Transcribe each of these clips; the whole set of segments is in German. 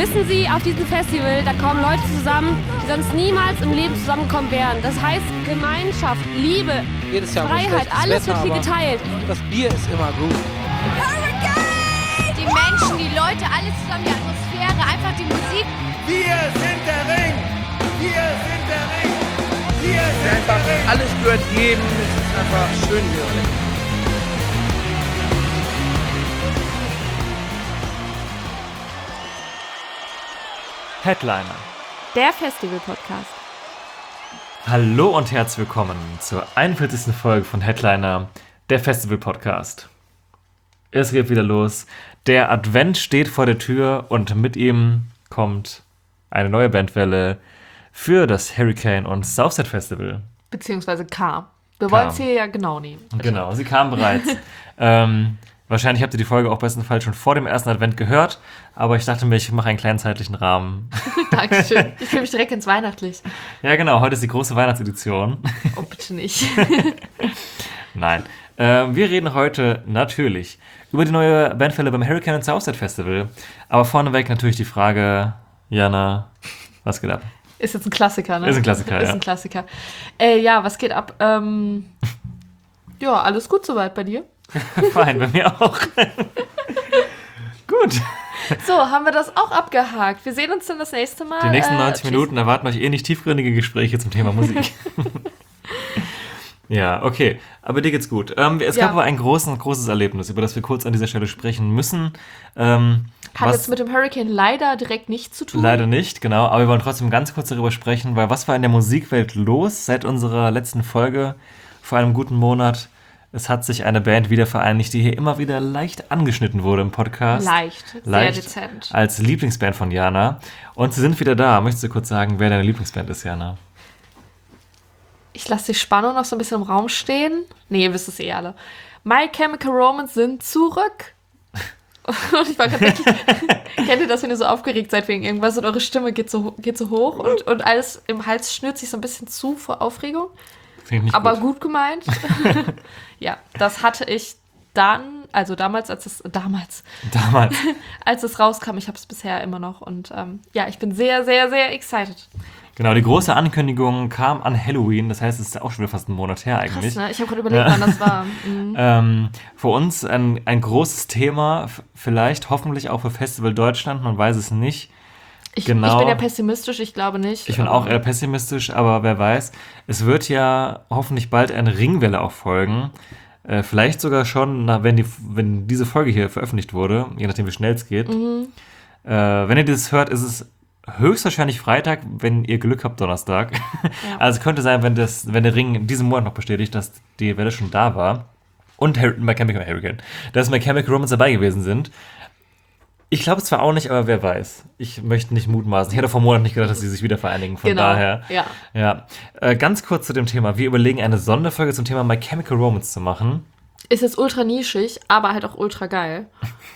Wissen Sie, auf diesem Festival, da kommen Leute zusammen, die sonst niemals im Leben zusammenkommen wären. Das heißt Gemeinschaft, Liebe, Freiheit, alles wird hier geteilt. Das Bier ist immer gut. Die Menschen, die Leute, alles zusammen, die Atmosphäre, einfach die Musik. Wir sind der Ring! Wir sind der Ring! Wir sind der Ring! Alles gehört jedem, es ist einfach schön hier. Headliner. Der Festival-Podcast. Hallo und herzlich willkommen zur 41. Folge von Headliner, der Festival-Podcast. Es geht wieder los. Der Advent steht vor der Tür und mit ihm kommt eine neue Bandwelle für das Hurricane und Southside Festival. Beziehungsweise kam. Wir wollen es hier ja genau nehmen. Genau, sie kam bereits. Wahrscheinlich habt ihr die Folge auch bestenfalls schon vor dem ersten Advent gehört, aber ich dachte mir, ich mache einen kleinen zeitlichen Rahmen. Dankeschön. Ich fühle mich direkt ins Weihnachtlich. Ja, genau, heute ist die große Weihnachtsedition. Oh, bitte nicht. Nein. Wir reden heute natürlich über die neue Bandwelle beim Hurricane und Southside Festival. Aber vorneweg natürlich die Frage, Jana, was geht ab? Ist jetzt ein Klassiker, ne? Ist ein Klassiker, Ist ein Klassiker. Ja, was geht ab? Ja, alles gut soweit bei dir? Fein, bei mir auch. Gut. So, haben wir das auch abgehakt. Wir sehen uns dann das nächste Mal. Die nächsten 90 Minuten erwarten euch nicht tiefgründige Gespräche zum Thema Musik. Ja, okay. Aber dir geht's gut. Es gab aber ein großes Erlebnis, über das wir kurz an dieser Stelle sprechen müssen. Hat jetzt mit dem Hurricane leider direkt nichts zu tun. Leider nicht, genau. Aber wir wollen trotzdem ganz kurz darüber sprechen, weil was war in der Musikwelt los seit unserer letzten Folge vor einem guten Monat? Es hat sich eine Band wieder vereinigt, die hier immer wieder leicht angeschnitten wurde im Podcast. Sehr dezent. Als Lieblingsband von Jana. Und sie sind wieder da. Möchtest du kurz sagen, wer deine Lieblingsband ist, Jana? Ich lasse die Spannung noch so ein bisschen im Raum stehen. Nee, ihr wisst es eh alle. My Chemical Romance sind zurück. Und ich war gerade wirklich, kennt ihr das, wenn ihr so aufgeregt seid wegen irgendwas und eure Stimme geht so hoch und alles im Hals schnürt sich so ein bisschen zu vor Aufregung? Finde ich nicht aber gut gemeint. Ja, das hatte ich dann, also damals, als es rauskam, ich habe es bisher immer noch und ja, ich bin sehr, sehr, sehr excited. Genau, die große Ankündigung kam an Halloween, das heißt, es ist auch schon wieder fast einen Monat her eigentlich. Krass, ne? Ich habe gerade überlegt, wann das war. Mhm. Für uns ein großes Thema, vielleicht hoffentlich auch für Festival Deutschland, man weiß es nicht. Ich bin ja pessimistisch, ich glaube nicht. Ich bin auch eher pessimistisch, aber wer weiß. Es wird ja hoffentlich bald eine Ringwelle auch folgen. Vielleicht sogar schon, wenn diese Folge hier veröffentlicht wurde, je nachdem wie schnell es geht. Mhm. Wenn ihr das hört, ist es höchstwahrscheinlich Freitag, wenn ihr Glück habt, Donnerstag. Ja. Also es könnte sein, wenn der Ring in diesem Monat noch bestätigt, dass die Welle schon da war. Und My Chemical Hurricane, dass My Chemical Romance dabei gewesen sind. Ich glaube es zwar auch nicht, aber wer weiß. Ich möchte nicht mutmaßen. Ich hätte vor Monaten nicht gedacht, dass sie sich wieder vereinigen. Von daher. Ja. Ganz kurz zu dem Thema. Wir überlegen, eine Sonderfolge zum Thema My Chemical Romance zu machen. Ist jetzt ultra nischig, aber halt auch ultra geil.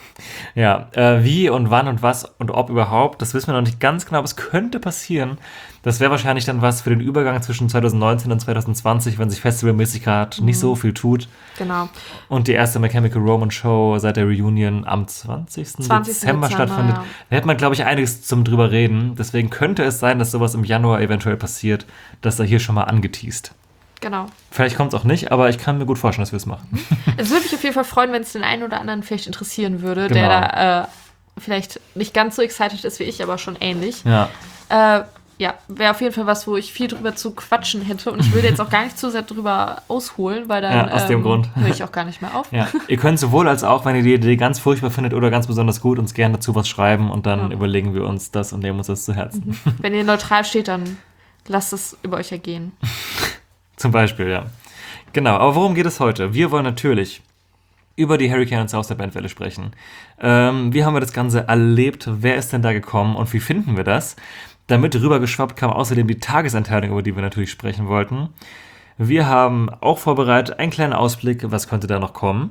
Ja, wie und wann und was und ob überhaupt, das wissen wir noch nicht ganz genau, aber es könnte passieren. Das wäre wahrscheinlich dann was für den Übergang zwischen 2019 und 2020, wenn sich festivalmäßig gerade nicht so viel tut. Genau. Und die erste My Chemical Romance Show seit der Reunion am 20. Dezember stattfindet. Ja. Da hätte man, glaube ich, einiges zum drüber reden. Deswegen könnte es sein, dass sowas im Januar eventuell passiert, dass da hier schon mal angeteast. Genau. Vielleicht kommt es auch nicht, aber ich kann mir gut vorstellen, dass wir es machen. Es würde mich auf jeden Fall freuen, wenn es den einen oder anderen vielleicht interessieren würde, genau. Der da vielleicht nicht ganz so excited ist wie ich, aber schon ähnlich. Ja. Ja, wäre auf jeden Fall was, wo ich viel drüber zu quatschen hätte. Und ich würde jetzt auch gar nicht zu sehr drüber ausholen, weil dann aus dem Grund höre ich auch gar nicht mehr auf. Ja. Ihr könnt sowohl als auch, wenn ihr die Idee ganz furchtbar findet oder ganz besonders gut, uns gerne dazu was schreiben und dann überlegen wir uns das und nehmen uns das zu Herzen. Wenn ihr neutral steht, dann lasst es über euch ergehen. Zum Beispiel, ja. Genau, aber worum geht es heute? Wir wollen natürlich über die Hurricane und Southside Bandwelle sprechen. Wie haben wir das Ganze erlebt? Wer ist denn da gekommen und wie finden wir das? Damit rübergeschwappt kam außerdem die Tageseinteilung, über die wir natürlich sprechen wollten. Wir haben auch vorbereitet einen kleinen Ausblick, was könnte da noch kommen.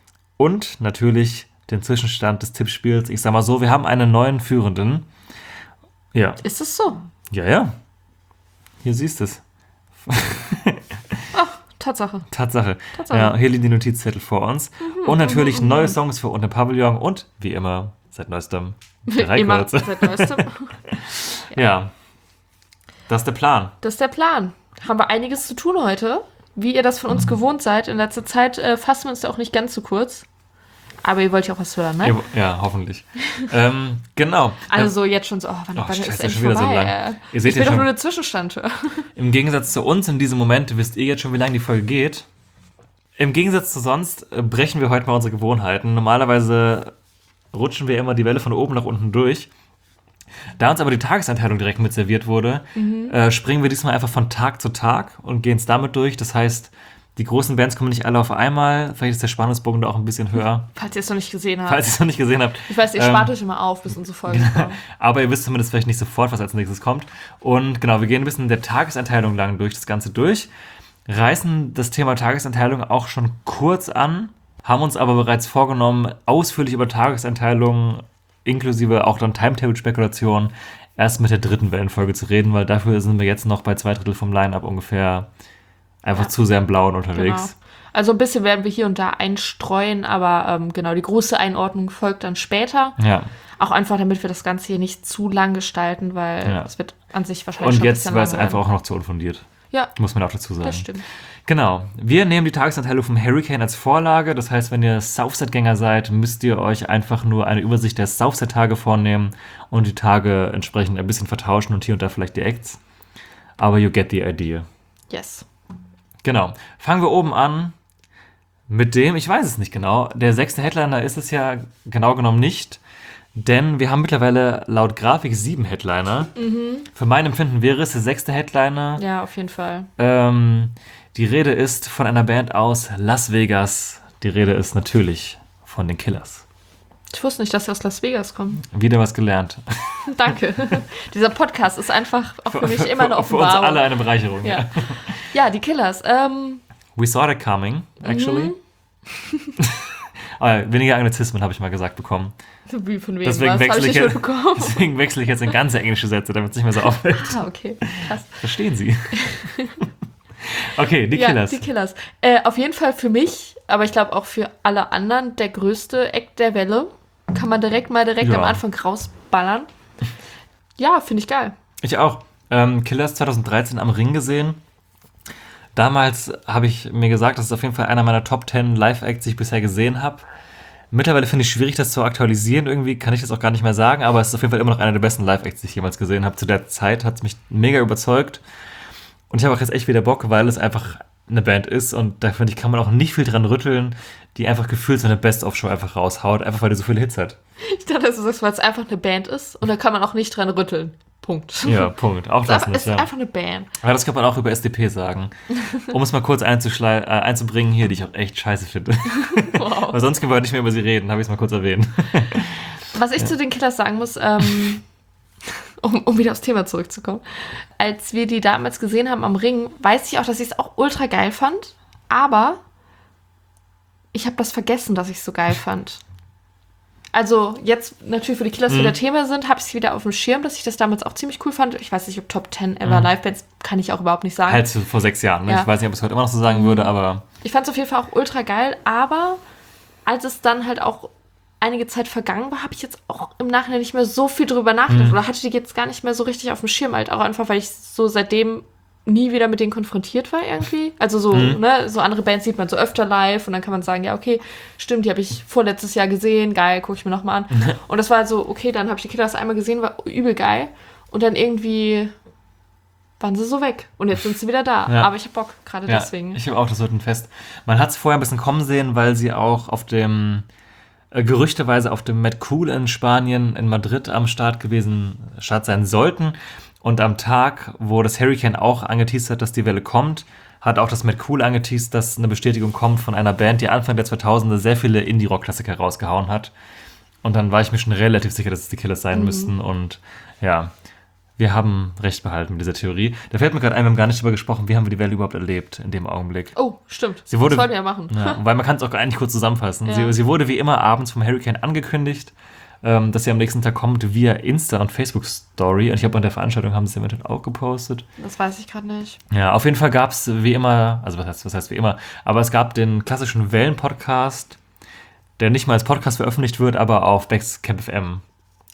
Und natürlich den Zwischenstand des Tippspiels. Ich sag mal so, wir haben einen neuen Führenden. Ja. Ist das so? Ja. Hier siehst du es. Ach, Tatsache. Ja, hier liegen die Notizzettel vor uns. Und natürlich neue Songs für Unter Pavillon und wie immer seit neuestem Immer Records. seit neuestem. Ja. Das ist der Plan. Das ist der Plan. Haben wir einiges zu tun heute. Wie ihr das von uns gewohnt seid. In letzter Zeit fassen wir uns da auch nicht ganz so kurz. Aber ihr wollt ja auch was hören, ne? Ja, hoffentlich. Genau. Also jetzt schon so, wann Scheiße, ist endlich schon wieder so vorbei? lang. Ihr seht Ich ja will doch schon, nur eine Zwischenstand. im Gegensatz zu uns in diesem Moment wisst ihr jetzt schon, wie lange die Folge geht. Im Gegensatz zu sonst brechen wir heute mal unsere Gewohnheiten. Normalerweise rutschen wir immer die Welle von oben nach unten durch. Da uns aber die Tageseinteilung direkt mit serviert wurde, springen wir diesmal einfach von Tag zu Tag und gehen es damit durch. Das heißt, die großen Bands kommen nicht alle auf einmal. Vielleicht ist der Spannungsbogen da auch ein bisschen höher. Falls ihr es noch nicht gesehen habt. Falls ihr es noch nicht gesehen habt. Ich weiß, ihr spart euch immer auf, bis unsere Folge kommt. Aber ihr wisst zumindest vielleicht nicht sofort, was als nächstes kommt. Und genau, wir gehen ein bisschen der Tageseinteilung lang durch das Ganze durch, reißen das Thema Tageseinteilung auch schon kurz an, haben uns aber bereits vorgenommen, ausführlich über Tageseinteilung inklusive auch dann Timetable-Spekulation erst mit der 3. Wellenfolge zu reden, weil dafür sind wir jetzt noch bei 2/3 vom Line-Up ungefähr einfach zu sehr im Blauen unterwegs. Genau. Also ein bisschen werden wir hier und da einstreuen, aber genau, die große Einordnung folgt dann später. Ja. Auch einfach, damit wir das Ganze hier nicht zu lang gestalten, weil es wird an sich wahrscheinlich Und schon jetzt ein war bisschen es lang einfach auch noch zu unfundiert. Ja, Muss man auch dazu sagen. das stimmt. Genau. Wir nehmen die Tageseinteilung vom Hurricane als Vorlage. Das heißt, wenn ihr Southside-Gänger seid, müsst ihr euch einfach nur eine Übersicht der Southside-Tage vornehmen und die Tage entsprechend ein bisschen vertauschen und hier und da vielleicht die Acts. Aber you get the idea. Yes. Genau. Fangen wir oben an mit dem, ich weiß es nicht genau, der 6. Headliner ist es ja genau genommen nicht, denn wir haben mittlerweile laut Grafik 7 Headliner. Für mein Empfinden wäre es der 6. Headliner. Ja, auf jeden Fall. Die Rede ist von einer Band aus Las Vegas. Die Rede ist natürlich von den Killers. Ich wusste nicht, dass sie aus Las Vegas kommen. Wieder was gelernt. Danke. Dieser Podcast ist einfach auch für mich immer eine Für uns Offenbarung. alle eine Bereicherung. Ja, ja, die Killers. We saw that coming, actually. Weniger Anglizismen habe ich mal gesagt bekommen. Wie von wem Deswegen was? Hab wechsle ich ich, nicht mitbekommen. deswegen wechsle ich jetzt in ganz englische Sätze, damit es nicht mehr so auffällt. Ah, okay. Krass. Verstehen Sie? Okay, die Ja, Killers. die Killers. Auf jeden Fall für mich, aber ich glaube auch für alle anderen, der größte Act der Welle. Kann man direkt Ja. am Anfang rausballern. Ja, finde ich geil. Ich auch. Killers 2013 am Ring gesehen. Damals habe ich mir gesagt, das ist auf jeden Fall einer meiner Top 10 Live-Acts, die ich bisher gesehen habe. Mittlerweile finde ich es schwierig, das zu aktualisieren. Irgendwie kann ich das auch gar nicht mehr sagen, aber es ist auf jeden Fall immer noch einer der besten Live-Acts, die ich jemals gesehen habe. Zu der Zeit hat es mich mega überzeugt. Und ich habe auch jetzt echt wieder Bock, weil es einfach eine Band ist und da finde ich, kann man auch nicht viel dran rütteln, die einfach gefühlt so eine Best-of-Show einfach raushaut, einfach weil die so viele Hits hat. Ich dachte, dass du sagst, weil es einfach eine Band ist und da kann man auch nicht dran rütteln. Punkt. Ja, Punkt. Auch das Es nicht, ist ja. einfach eine Band. Aber das kann man auch über SDP sagen. Um es mal kurz einzubringen hier, die ich auch echt scheiße finde. Wow. Weil sonst können wir heute nicht mehr über sie reden, habe ich es mal kurz erwähnt. Was ich zu den Killers sagen muss, um wieder aufs Thema zurückzukommen, als wir die damals gesehen haben am Ring, weiß ich auch, dass ich es auch ultra geil fand, aber ich habe das vergessen, dass ich es so geil fand. Also jetzt natürlich, wo die Killers wieder Thema sind, habe ich es wieder auf dem Schirm, dass ich das damals auch ziemlich cool fand. Ich weiß nicht, ob Top 10 ever Live-Bands, kann ich auch überhaupt nicht sagen. Halt so vor 6 Jahren. Ne? Ja. Ich weiß nicht, ob ich es heute immer noch so sagen würde, aber Ich fand es auf jeden Fall auch ultra geil, aber als es dann halt auch einige Zeit vergangen war, habe ich jetzt auch im Nachhinein nicht mehr so viel drüber nachgedacht oder hatte die jetzt gar nicht mehr so richtig auf dem Schirm, halt auch einfach, weil ich so seitdem nie wieder mit denen konfrontiert war irgendwie. Also so, ne, so andere Bands sieht man so öfter live und dann kann man sagen, ja, okay, stimmt, die habe ich vorletztes Jahr gesehen, geil, gucke ich mir nochmal an. Und das war so, okay, dann habe ich die Killers einmal gesehen, war übel geil und dann irgendwie waren sie so weg und jetzt sind sie wieder da. Ja. Aber ich habe Bock, gerade ja, deswegen. ich habe auch, das wird ein Fest. Man hat es vorher ein bisschen kommen sehen, weil sie auch auf dem gerüchteweise auf dem Mad Cool in Spanien, in Madrid am Start sein sollten. Und am Tag, wo das Hurricane auch angeteased hat, dass die Welle kommt, hat auch das Mad Cool angeteased, dass eine Bestätigung kommt von einer Band, die Anfang der 2000er sehr viele Indie-Rock-Klassiker rausgehauen hat. Und dann war ich mir schon relativ sicher, dass es die Killers sein müssten. Und ja, wir haben recht behalten mit dieser Theorie. Da fällt mir gerade ein, wir haben gar nicht darüber gesprochen, wie haben wir die Welle überhaupt erlebt in dem Augenblick. Oh, stimmt. Sie wurde, das wollten wir ja machen. Ja, weil man kann es auch eigentlich kurz zusammenfassen. Ja. Sie wurde wie immer abends vom Hurricane angekündigt, dass sie am nächsten Tag kommt via Insta und Facebook Story. Und ich glaube, an der Veranstaltung haben sie es eventuell auch gepostet. Das weiß ich gerade nicht. Ja, auf jeden Fall gab es wie immer, also was heißt wie immer, aber es gab den klassischen Wellen-Podcast, der nicht mal als Podcast veröffentlicht wird, aber auf Basecamp FM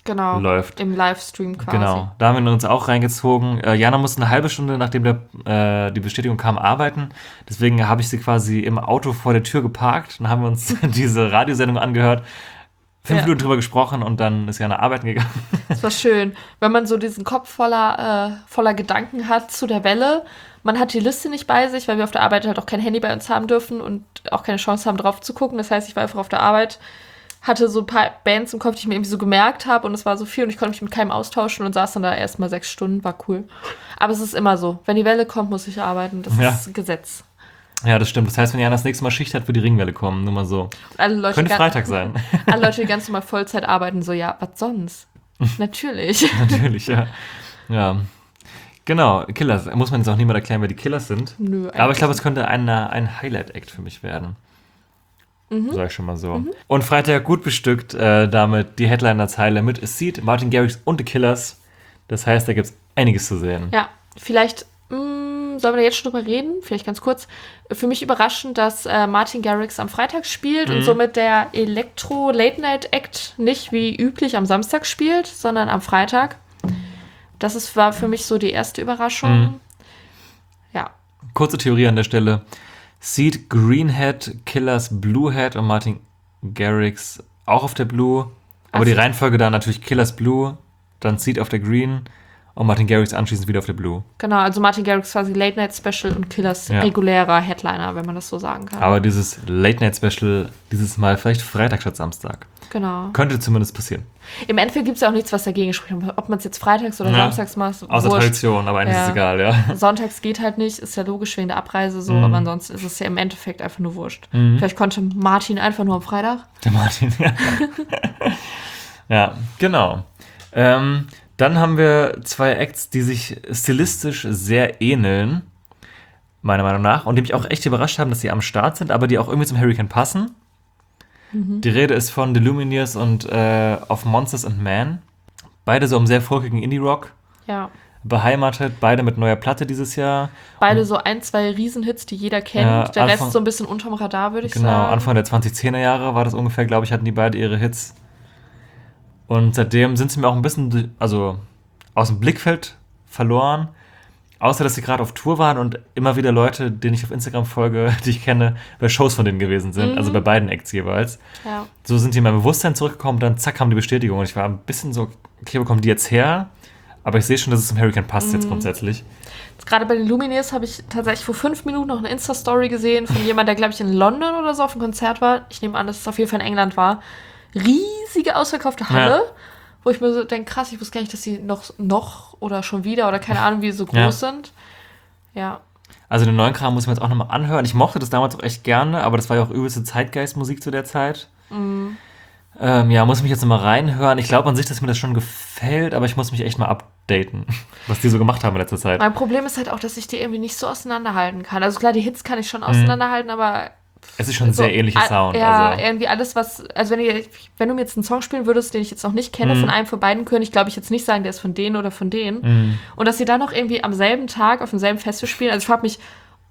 läuft. Im Livestream quasi. Genau, da haben wir uns auch reingezogen. Jana musste eine halbe Stunde, nachdem die Bestätigung kam, arbeiten. Deswegen habe ich sie quasi im Auto vor der Tür geparkt. Dann haben wir uns diese Radiosendung angehört, 5 Minuten drüber gesprochen und dann ist Jana arbeiten gegangen. Das war schön, wenn man so diesen Kopf voller Gedanken hat zu der Welle. Man hat die Liste nicht bei sich, weil wir auf der Arbeit halt auch kein Handy bei uns haben dürfen und auch keine Chance haben, drauf zu gucken. Das heißt, ich war einfach auf der Arbeit, hatte so ein paar Bands im Kopf, die ich mir irgendwie so gemerkt habe und es war so viel und ich konnte mich mit keinem austauschen und saß dann da erstmal 6 Stunden, war cool. Aber es ist immer so, wenn die Welle kommt, muss ich arbeiten, das ist Gesetz. Ja, das stimmt. Das heißt, wenn Jana das nächste Mal Schicht hat, wird die Ringwelle kommen, nur mal so. Könnte Freitag sein. Alle Leute, die ganz normal Vollzeit arbeiten, so, ja, was sonst? Natürlich. Natürlich, ja. Ja. Genau, Killers. Muss man jetzt auch niemand erklären, wer die Killers sind. Nö. Aber ich glaube, es könnte ein Highlight-Act für mich werden. Sag ich schon mal so. Und Freitag gut bestückt, damit die Headliner-Zeile mit Seed, Martin Garrix und The Killers. Das heißt, da gibt es einiges zu sehen. Ja, vielleicht sollen wir da jetzt schon drüber reden? Vielleicht ganz kurz. Für mich überraschend, dass Martin Garrix am Freitag spielt und somit der Elektro-Late-Night-Act nicht wie üblich am Samstag spielt, sondern am Freitag. War für mich so die erste Überraschung. Ja. Kurze Theorie an der Stelle. Seed, Greenhead, Killers, Bluehead und Martin Garrix auch auf der Blue. Aber die Reihenfolge dann natürlich Killers Blue, dann Seed auf der Green und Martin Garrix anschließend wieder auf der Blue. Genau, also Martin Garrix quasi Late Night Special und Killers regulärer Headliner, wenn man das so sagen kann. Aber dieses Late Night Special dieses Mal vielleicht Freitag statt Samstag. Genau. Könnte zumindest passieren. Im Endeffekt gibt es ja auch nichts, was dagegen spricht. Ob man es jetzt freitags oder samstags macht. Außer Tradition, aber eigentlich ist es egal, ja. Sonntags geht halt nicht, ist ja logisch wegen der Abreise so, aber ansonsten ist es ja im Endeffekt einfach nur wurscht. Vielleicht konnte Martin einfach nur am Freitag. Der Martin, ja. Ja, genau. Dann haben wir 2 Acts, die sich stilistisch sehr ähneln, meiner Meinung nach, und die mich auch echt überrascht haben, dass sie am Start sind, aber die auch irgendwie zum Hurricane passen. Die Rede ist von The Lumineers und of Monsters and Men. Beide so im sehr folkigen Indie-Rock. Ja. Beheimatet, beide mit neuer Platte dieses Jahr. Beide so 1, 2 Riesenhits, die jeder kennt. Ja, der Rest so ein bisschen unterm Radar, würde ich sagen. Genau, Anfang der 2010er Jahre war das ungefähr, glaube ich, hatten die beide ihre Hits. Und seitdem sind sie mir auch ein bisschen aus dem Blickfeld verloren. Außer, dass sie gerade auf Tour waren und immer wieder Leute, denen ich auf Instagram folge, die ich kenne, bei Shows von denen gewesen sind. Also bei beiden Acts jeweils. Ja. So sind die in mein Bewusstsein zurückgekommen, dann zack, kam die Bestätigung. Und ich war ein bisschen so, okay, wo kommen die jetzt her? Aber ich sehe schon, dass es zum Hurricane passt jetzt grundsätzlich. Jetzt gerade bei den Lumineers habe ich tatsächlich vor 5 Minuten noch eine Insta-Story gesehen von jemandem, der, glaube ich, in London oder so auf einem Konzert war. Ich nehme an, dass es auf jeden Fall in England war. Riesige ausverkaufte Halle. Ja. Wo ich mir so denke, krass, ich wusste gar nicht, dass die noch oder schon wieder oder keine Ahnung, wie sie so groß sind. Ja. Also den neuen Kram muss ich mir jetzt auch nochmal anhören. Ich mochte das damals auch echt gerne, aber das war ja auch übelste Zeitgeistmusik zu der Zeit. Muss ich mich jetzt nochmal reinhören. Ich glaube an sich, dass mir das schon gefällt, aber ich muss mich echt mal updaten, was die so gemacht haben in letzter Zeit. Mein Problem ist halt auch, dass ich die irgendwie nicht so auseinanderhalten kann. Also klar, die Hits kann ich schon auseinanderhalten, aber es ist schon ein sehr ähnlicher Sound. Ja, also irgendwie alles, was... Also wenn du mir jetzt einen Song spielen würdest, den ich jetzt noch nicht kenne, von einem von beiden, könnte ich, glaube ich, jetzt nicht sagen, der ist von denen oder von denen. Und dass sie dann noch irgendwie am selben Tag auf demselben Festival spielen. Also ich frage mich,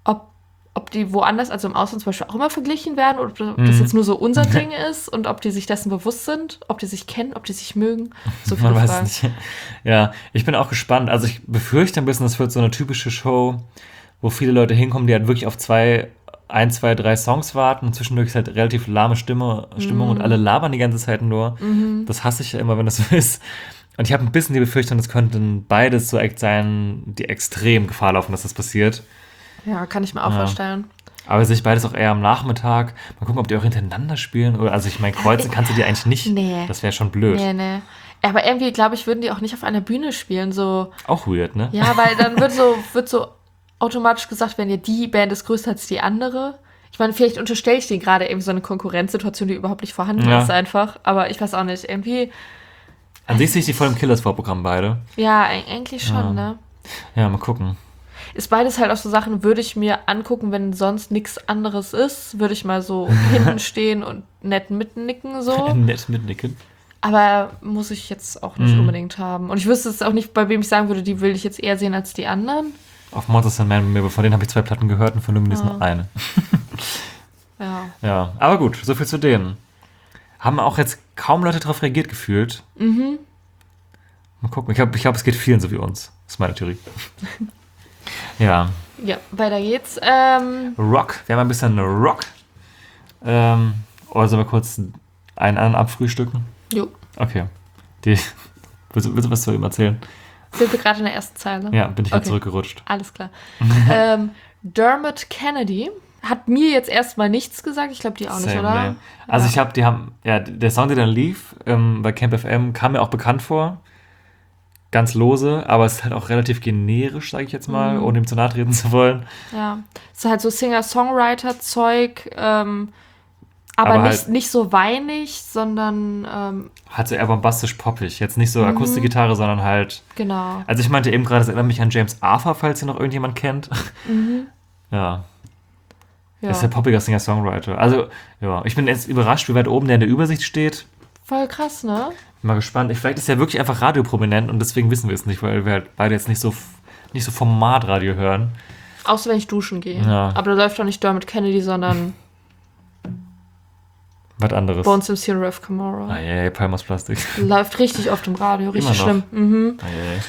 ob die woanders, also im Ausland zum Beispiel, auch immer verglichen werden oder ob das jetzt nur so unser Ding ist und ob die sich dessen bewusst sind, ob die sich kennen, ob die sich mögen. So viele Man Fragen. weiß nicht. Ja, ich bin auch gespannt. Also ich befürchte ein bisschen, das wird so eine typische Show, wo viele Leute hinkommen, die halt wirklich auf 1, 2, 3 Songs warten und zwischendurch ist halt relativ lahme Stimmung und alle labern die ganze Zeit nur. Das hasse ich ja immer, wenn das so ist. Und ich habe ein bisschen die Befürchtung, es könnten beides so Acts sein, die extrem Gefahr laufen, dass das passiert. Ja, kann ich mir auch vorstellen. Aber sehe ich beides auch eher am Nachmittag. Mal gucken, ob die auch hintereinander spielen. Also ich meine, kreuzen kannst du die eigentlich nicht. Nee. Das wäre schon blöd. Nee. Aber irgendwie, glaube ich, würden die auch nicht auf einer Bühne spielen. So. Auch weird, ne? Ja, weil dann wird so automatisch gesagt, wenn ja die Band ist größer als die andere. Ich meine, vielleicht unterstelle ich denen gerade eben so eine Konkurrenzsituation, die überhaupt nicht vorhanden ist einfach. Aber ich weiß auch nicht, irgendwie... An sich sehe ich die voll im Killers-Vorprogramm beide. Ja, eigentlich schon, ne? Ja, mal gucken. Ist beides halt auch so Sachen, würde ich mir angucken, wenn sonst nichts anderes ist. Würde ich mal so hinten stehen und nett mitnicken, so. Nett mitnicken. Aber muss ich jetzt auch nicht unbedingt haben. Und ich wüsste es auch nicht, bei wem ich sagen würde, die will ich jetzt eher sehen als die anderen. Auf Monsters and Men, von denen habe ich 2 Platten gehört und von Lumineers nur eine. Ja, aber gut, so viel zu denen. Haben auch jetzt kaum Leute darauf reagiert gefühlt. Mal gucken. Ich glaub, es geht vielen so wie uns. Das ist meine Theorie. Ja. Ja, weiter geht's. Rock. Wir haben ein bisschen Rock. Oder sollen wir kurz einen anderen abfrühstücken? Jo. Okay. Willst du was zu ihm erzählen? Sind wir gerade in der ersten Zeile? Ja, bin ich wieder zurückgerutscht. Alles klar. Dermot Kennedy hat mir jetzt erstmal nichts gesagt. Ich glaube, die auch nicht, oder? Nee. Also der Song, der dann lief bei Camp FM, kam mir auch bekannt vor. Ganz lose, aber es ist halt auch relativ generisch, sage ich jetzt mal, ohne ihm zu nahe treten zu wollen. Ja, es ist halt so Singer-Songwriter-Zeug, aber nicht so weinig, sondern Halt so eher bombastisch-poppig. Jetzt nicht so Akustikgitarre, sondern halt... Genau. Also ich meinte eben gerade, das erinnert mich an James Arthur, falls ihr noch irgendjemand kennt. Ja. Ist der poppiger Singer-Songwriter. Also, ja, ich bin jetzt überrascht, wie weit oben der in der Übersicht steht. Voll krass, ne? Bin mal gespannt. Vielleicht ist er wirklich einfach radioprominent und deswegen wissen wir es nicht, weil wir halt beide jetzt nicht so Formatradio hören. Außer wenn ich duschen gehe. Ja. Aber da läuft doch nicht Dermot Kennedy, sondern was anderes. Bones MC Rev Camorra. Palmas Plastik. Läuft richtig oft im Radio, richtig schlimm. Mhm.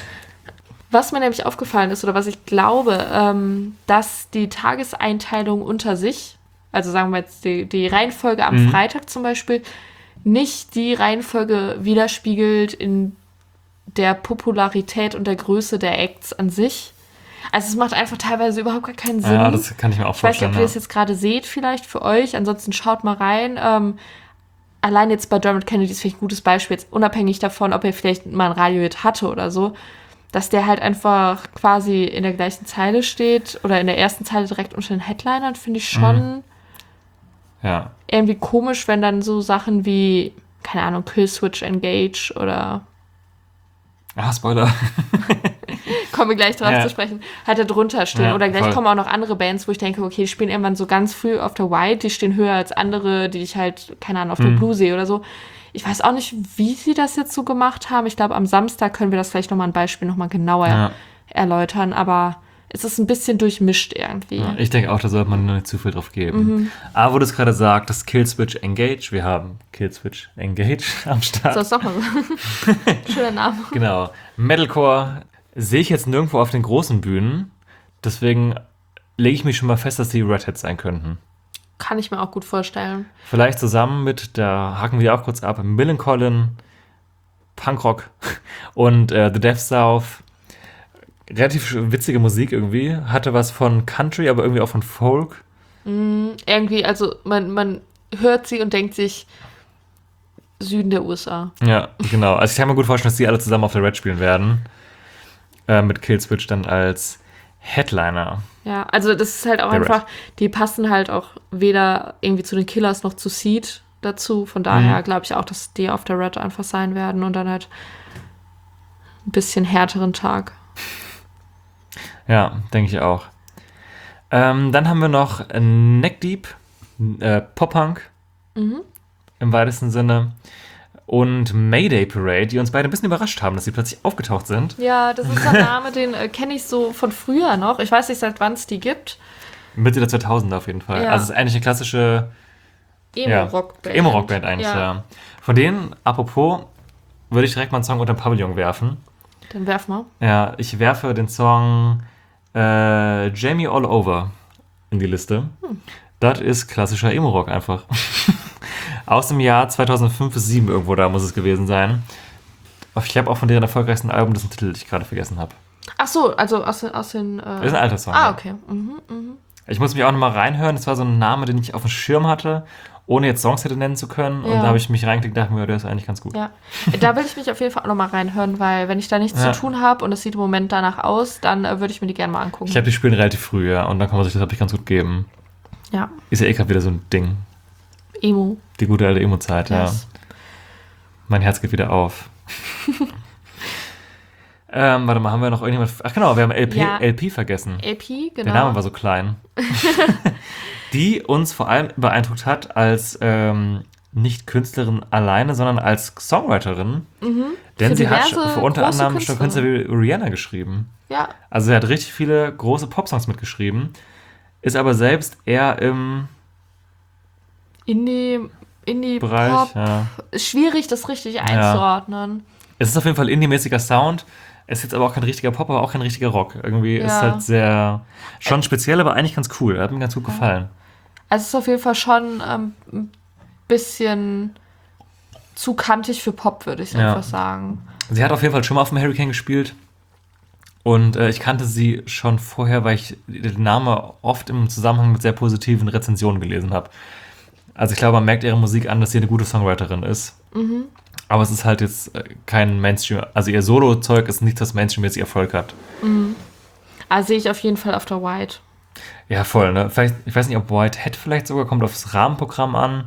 Was mir nämlich aufgefallen ist, oder was ich glaube, dass die Tageseinteilung unter sich, also sagen wir jetzt die Reihenfolge am Freitag zum Beispiel, nicht die Reihenfolge widerspiegelt in der Popularität und der Größe der Acts an sich. Also es macht einfach teilweise überhaupt gar keinen Sinn. Ja, das kann ich mir auch vorstellen. Ich weiß nicht, ob ihr das jetzt gerade seht vielleicht für euch. Ansonsten schaut mal rein. Allein jetzt bei Dermot Kennedy ist vielleicht ein gutes Beispiel, jetzt unabhängig davon, ob er vielleicht mal ein Radio-Hit hatte oder so, dass der halt einfach quasi in der gleichen Zeile steht oder in der ersten Zeile direkt unter den Headlinern, finde ich schon irgendwie komisch, wenn dann so Sachen wie, keine Ahnung, Killswitch Engage oder Spoiler. kommen wir gleich drauf zu sprechen, halt da drunter stehen. Ja, oder gleich voll. kommen auch noch andere Bands, wo ich denke, okay, die spielen irgendwann so ganz früh auf der White, die stehen höher als andere, die ich halt, keine Ahnung, auf der Blue sehe oder so. Ich weiß auch nicht, wie sie das jetzt so gemacht haben. Ich glaube, am Samstag können wir das vielleicht nochmal ein Beispiel nochmal genauer erläutern, aber es ist ein bisschen durchmischt irgendwie. Ja, ich denke auch, da sollte man nur nicht zu viel drauf geben. Aber wo du es gerade sagst, das Killswitch Engage, wir haben Killswitch Engage am Start. So, ist doch mal so. Schöner Name. Genau. Metalcore sehe ich jetzt nirgendwo auf den großen Bühnen, deswegen lege ich mich schon mal fest, dass die Redheads sein könnten. Kann ich mir auch gut vorstellen. Vielleicht zusammen mit, da haken wir auch kurz ab, Millencolin, Punkrock und The Death South. Relativ witzige Musik irgendwie. Hatte was von Country, aber irgendwie auch von Folk. Irgendwie, also man hört sie und denkt sich, Süden der USA. Ja, genau. Also ich kann mir gut vorstellen, dass die alle zusammen auf der Red spielen werden. Mit Killswitch dann als Headliner. Ja, also das ist halt auch Der einfach, die passen halt auch weder irgendwie zu den Killers noch zu Seed dazu. Von daher glaube ich auch, dass die auf der Red einfach sein werden und dann halt ein bisschen härteren Tag. Ja, denke ich auch. Dann haben wir noch Neck Deep, Pop-Punk im weitesten Sinne und Mayday Parade, die uns beide ein bisschen überrascht haben, dass sie plötzlich aufgetaucht sind. Ja, das ist ein Name, den kenne ich so von früher noch. Ich weiß nicht, seit wann es die gibt. Mitte der 2000er auf jeden Fall. Ja. Also es ist eigentlich eine klassische Emo-Rockband. Emo-Rockband eigentlich, ja. Von denen, apropos, würde ich direkt mal einen Song unter den Pavillon werfen. Dann werf mal. Ja, ich werfe den Song Jamie All Over in die Liste. Das ist klassischer Emo-Rock einfach. Aus dem Jahr 2005 bis 2007 irgendwo da muss es gewesen sein. Ich habe auch von deren erfolgreichsten Album das Titel, den ich gerade vergessen habe. Ach so, also aus den Das ist ein alter Song. Ah, okay. Mhm. Ich muss mich auch nochmal reinhören. Das war so ein Name, den ich auf dem Schirm hatte, ohne jetzt Songs hätte nennen zu können. Und da habe ich mich reingeklickt und dachte mir, der ist eigentlich ganz gut. Ja, da will ich mich auf jeden Fall auch nochmal reinhören, weil wenn ich da nichts zu tun habe und es sieht im Moment danach aus, dann würde ich mir die gerne mal angucken. Ich habe die spielen relativ früh, ja. Und dann kann man sich das wirklich ganz gut geben. Ja. Ist ja gerade wieder so ein Ding. Emo. Die gute alte Emo-Zeit, ja. Mein Herz geht wieder auf. Warte mal, haben wir noch irgendjemand... Ach genau, wir haben LP vergessen. LP, genau. Der Name war so klein. Die uns vor allem beeindruckt hat als nicht Künstlerin alleine, sondern als Songwriterin. Denn sie hat für unter anderem schon Künstler wie Rihanna geschrieben. Ja. Also sie hat richtig viele große Popsongs mitgeschrieben, ist aber selbst eher im Indie Bereich, Pop. Ist schwierig, das richtig einzuordnen. Es ist auf jeden Fall indie-mäßiger Sound. Es ist jetzt aber auch kein richtiger Pop, aber auch kein richtiger Rock. Irgendwie ist halt sehr, schon speziell, aber eigentlich ganz cool. Hat mir ganz gut gefallen. Also es ist auf jeden Fall schon ein bisschen zu kantig für Pop, würde ich einfach sagen. Sie hat auf jeden Fall schon mal auf dem Hurricane gespielt. Und ich kannte sie schon vorher, weil ich den Namen oft im Zusammenhang mit sehr positiven Rezensionen gelesen habe. Also ich glaube, man merkt ihre Musik an, dass sie eine gute Songwriterin ist. Aber es ist halt jetzt kein Mainstream, also ihr Solo-Zeug ist nicht, das Mainstream-mäßig Erfolg hat. Also sehe ich auf jeden Fall auf der White. Ja, voll, ne? Vielleicht, ich weiß nicht, ob Whitehead vielleicht sogar kommt aufs Rahmenprogramm an.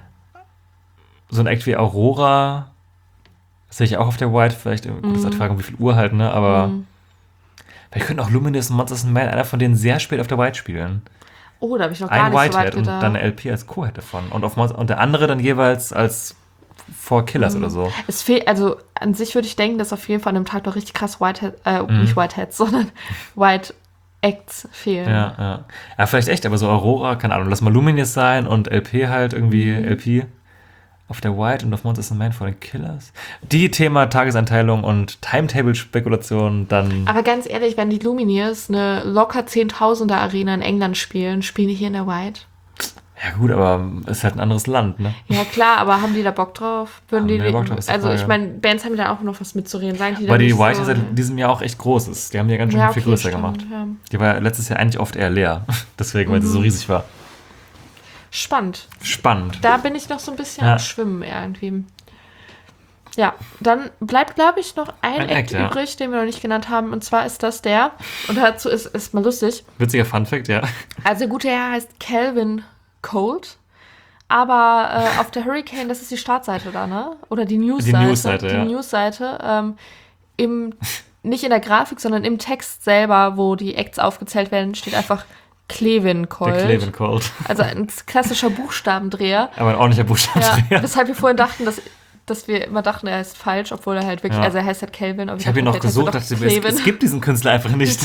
So ein Act wie Aurora sehe ich auch auf der White. Vielleicht, gut, ist die Frage, um wie viel Uhr halt, ne? Aber vielleicht könnten auch Luminous und Monsters and Men einer von denen sehr spät auf der White spielen. Oh, da habe ich noch gar ein nicht so weit Whitehead und gedacht. dann eine LP als Co-Head davon. Und der andere dann jeweils als Four Killers oder so. Es fehlt, also an sich würde ich denken, dass auf jeden Fall an dem Tag noch richtig krass nicht Whiteheads, sondern White Acts fehlen. Ja, vielleicht echt, aber so Aurora, keine Ahnung, lass mal Luminous sein und LP halt irgendwie, LP auf der White und auf Monsters and Men vor den Killers. Die Thema Tageseinteilung und Timetable-Spekulation dann... Aber ganz ehrlich, wenn die Lumineers eine locker 10.000er Arena in England spielen die hier in der White? Ja gut, aber ist halt ein anderes Land, ne? Ja klar, aber haben die da Bock drauf? Haben die da Bock drauf, ist die also Frage. ich meine, Bands haben da auch noch was mitzureden. Sagen die Weil die nicht White so, seit diesem Jahr auch echt groß ist. Die haben die ja ganz schön viel größer gemacht. Ja. Die war ja letztes Jahr eigentlich oft eher leer. Deswegen, weil sie so riesig war. Spannend. Da bin ich noch so ein bisschen am Schwimmen irgendwie. Ja, dann bleibt, glaube ich, noch ein Act übrig, den wir noch nicht genannt haben. Und zwar ist das der, und dazu ist mal lustig. Witziger Funfact, ja. Also der gute Herr heißt Calvin Colt. Aber auf der Hurricane, das ist die Startseite da, ne? Oder die Newsseite. Die Newsseite. Nicht in der Grafik, sondern im Text selber, wo die Acts aufgezählt werden, steht einfach Clevin Colt. Der Clevin Colt. Also ein klassischer Buchstabendreher. Aber ein ordentlicher Buchstabendreher. Ja, weshalb wir vorhin dachten, dass wir immer dachten, er heißt falsch, obwohl er halt wirklich, also er heißt halt Calvin. Ich habe ihn noch gesucht, dachte es gibt diesen Künstler einfach nicht.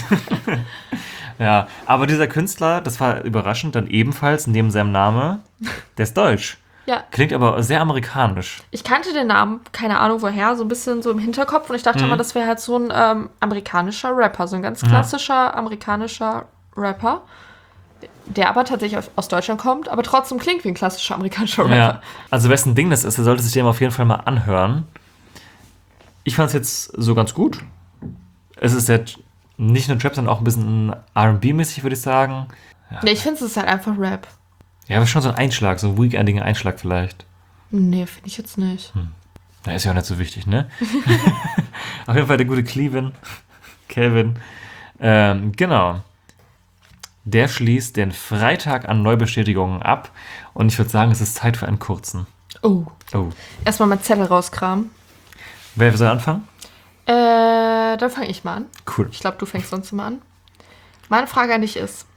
Ja, aber dieser Künstler, das war überraschend, dann ebenfalls neben seinem Namen, der ist deutsch. Ja. Klingt aber sehr amerikanisch. Ich kannte den Namen, keine Ahnung woher, so ein bisschen so im Hinterkopf und ich dachte immer, das wäre halt so ein amerikanischer Rapper, so ein ganz klassischer amerikanischer Rapper, der aber tatsächlich aus Deutschland kommt, aber trotzdem klingt wie ein klassischer amerikanischer Rapper. Ja, also wessen Ding das ist, der sollte sich dem auf jeden Fall mal anhören. Ich fand es jetzt so ganz gut. Es ist jetzt nicht nur Trap, sondern auch ein bisschen R&B-mäßig, würde ich sagen. Ja. Nee, ich finde, es ist halt einfach Rap. Ja, aber schon so ein Einschlag, so ein weekendiger Einschlag vielleicht. Nee, finde ich jetzt nicht. Na, ist ja auch nicht so wichtig, ne? Auf jeden Fall der gute Calvin. Genau. Der schließt den Freitag an Neubestätigungen ab. Und ich würde sagen, es ist Zeit für einen kurzen. Oh. Erstmal mal Zettel rauskramen. Wer soll anfangen? Dann fange ich mal an. Cool. Ich glaube, du fängst sonst immer an. Meine Frage an dich ist,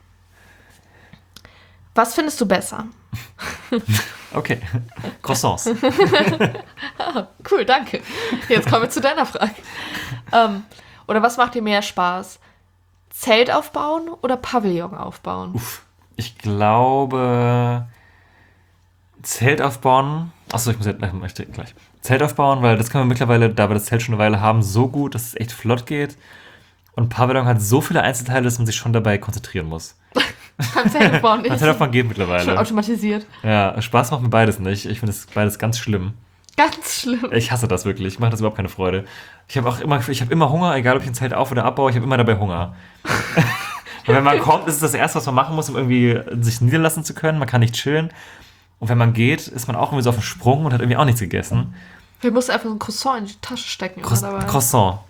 was findest du besser? Okay. Croissants. Cool, danke. Jetzt kommen wir zu deiner Frage. Oder was macht dir mehr Spaß? Zelt aufbauen oder Pavillon aufbauen? Ich glaube, Zelt aufbauen. Achso, ich muss gleich. Zelt aufbauen, weil das können wir mittlerweile, da wir das Zelt schon eine Weile haben, so gut, dass es echt flott geht. Und Pavillon hat so viele Einzelteile, dass man sich schon dabei konzentrieren muss. Beim Zelt aufbauen nicht. Beim Zelt aufbauen geht mittlerweile. Schon automatisiert. Ja, Spaß macht mir beides nicht. Ich finde das beides ganz schlimm. Ganz schlimm. Ich hasse das wirklich. Ich mache das überhaupt keine Freude. Ich habe immer Hunger, egal ob ich ein Zelt auf- oder abbaue, ich habe immer dabei Hunger. Und wenn man kommt, ist es das Erste, was man machen muss, um irgendwie sich niederlassen zu können. Man kann nicht chillen. Und wenn man geht, ist man auch irgendwie so auf dem Sprung und hat irgendwie auch nichts gegessen. Wir mussten einfach so ein Croissant in die Tasche stecken. Croissant.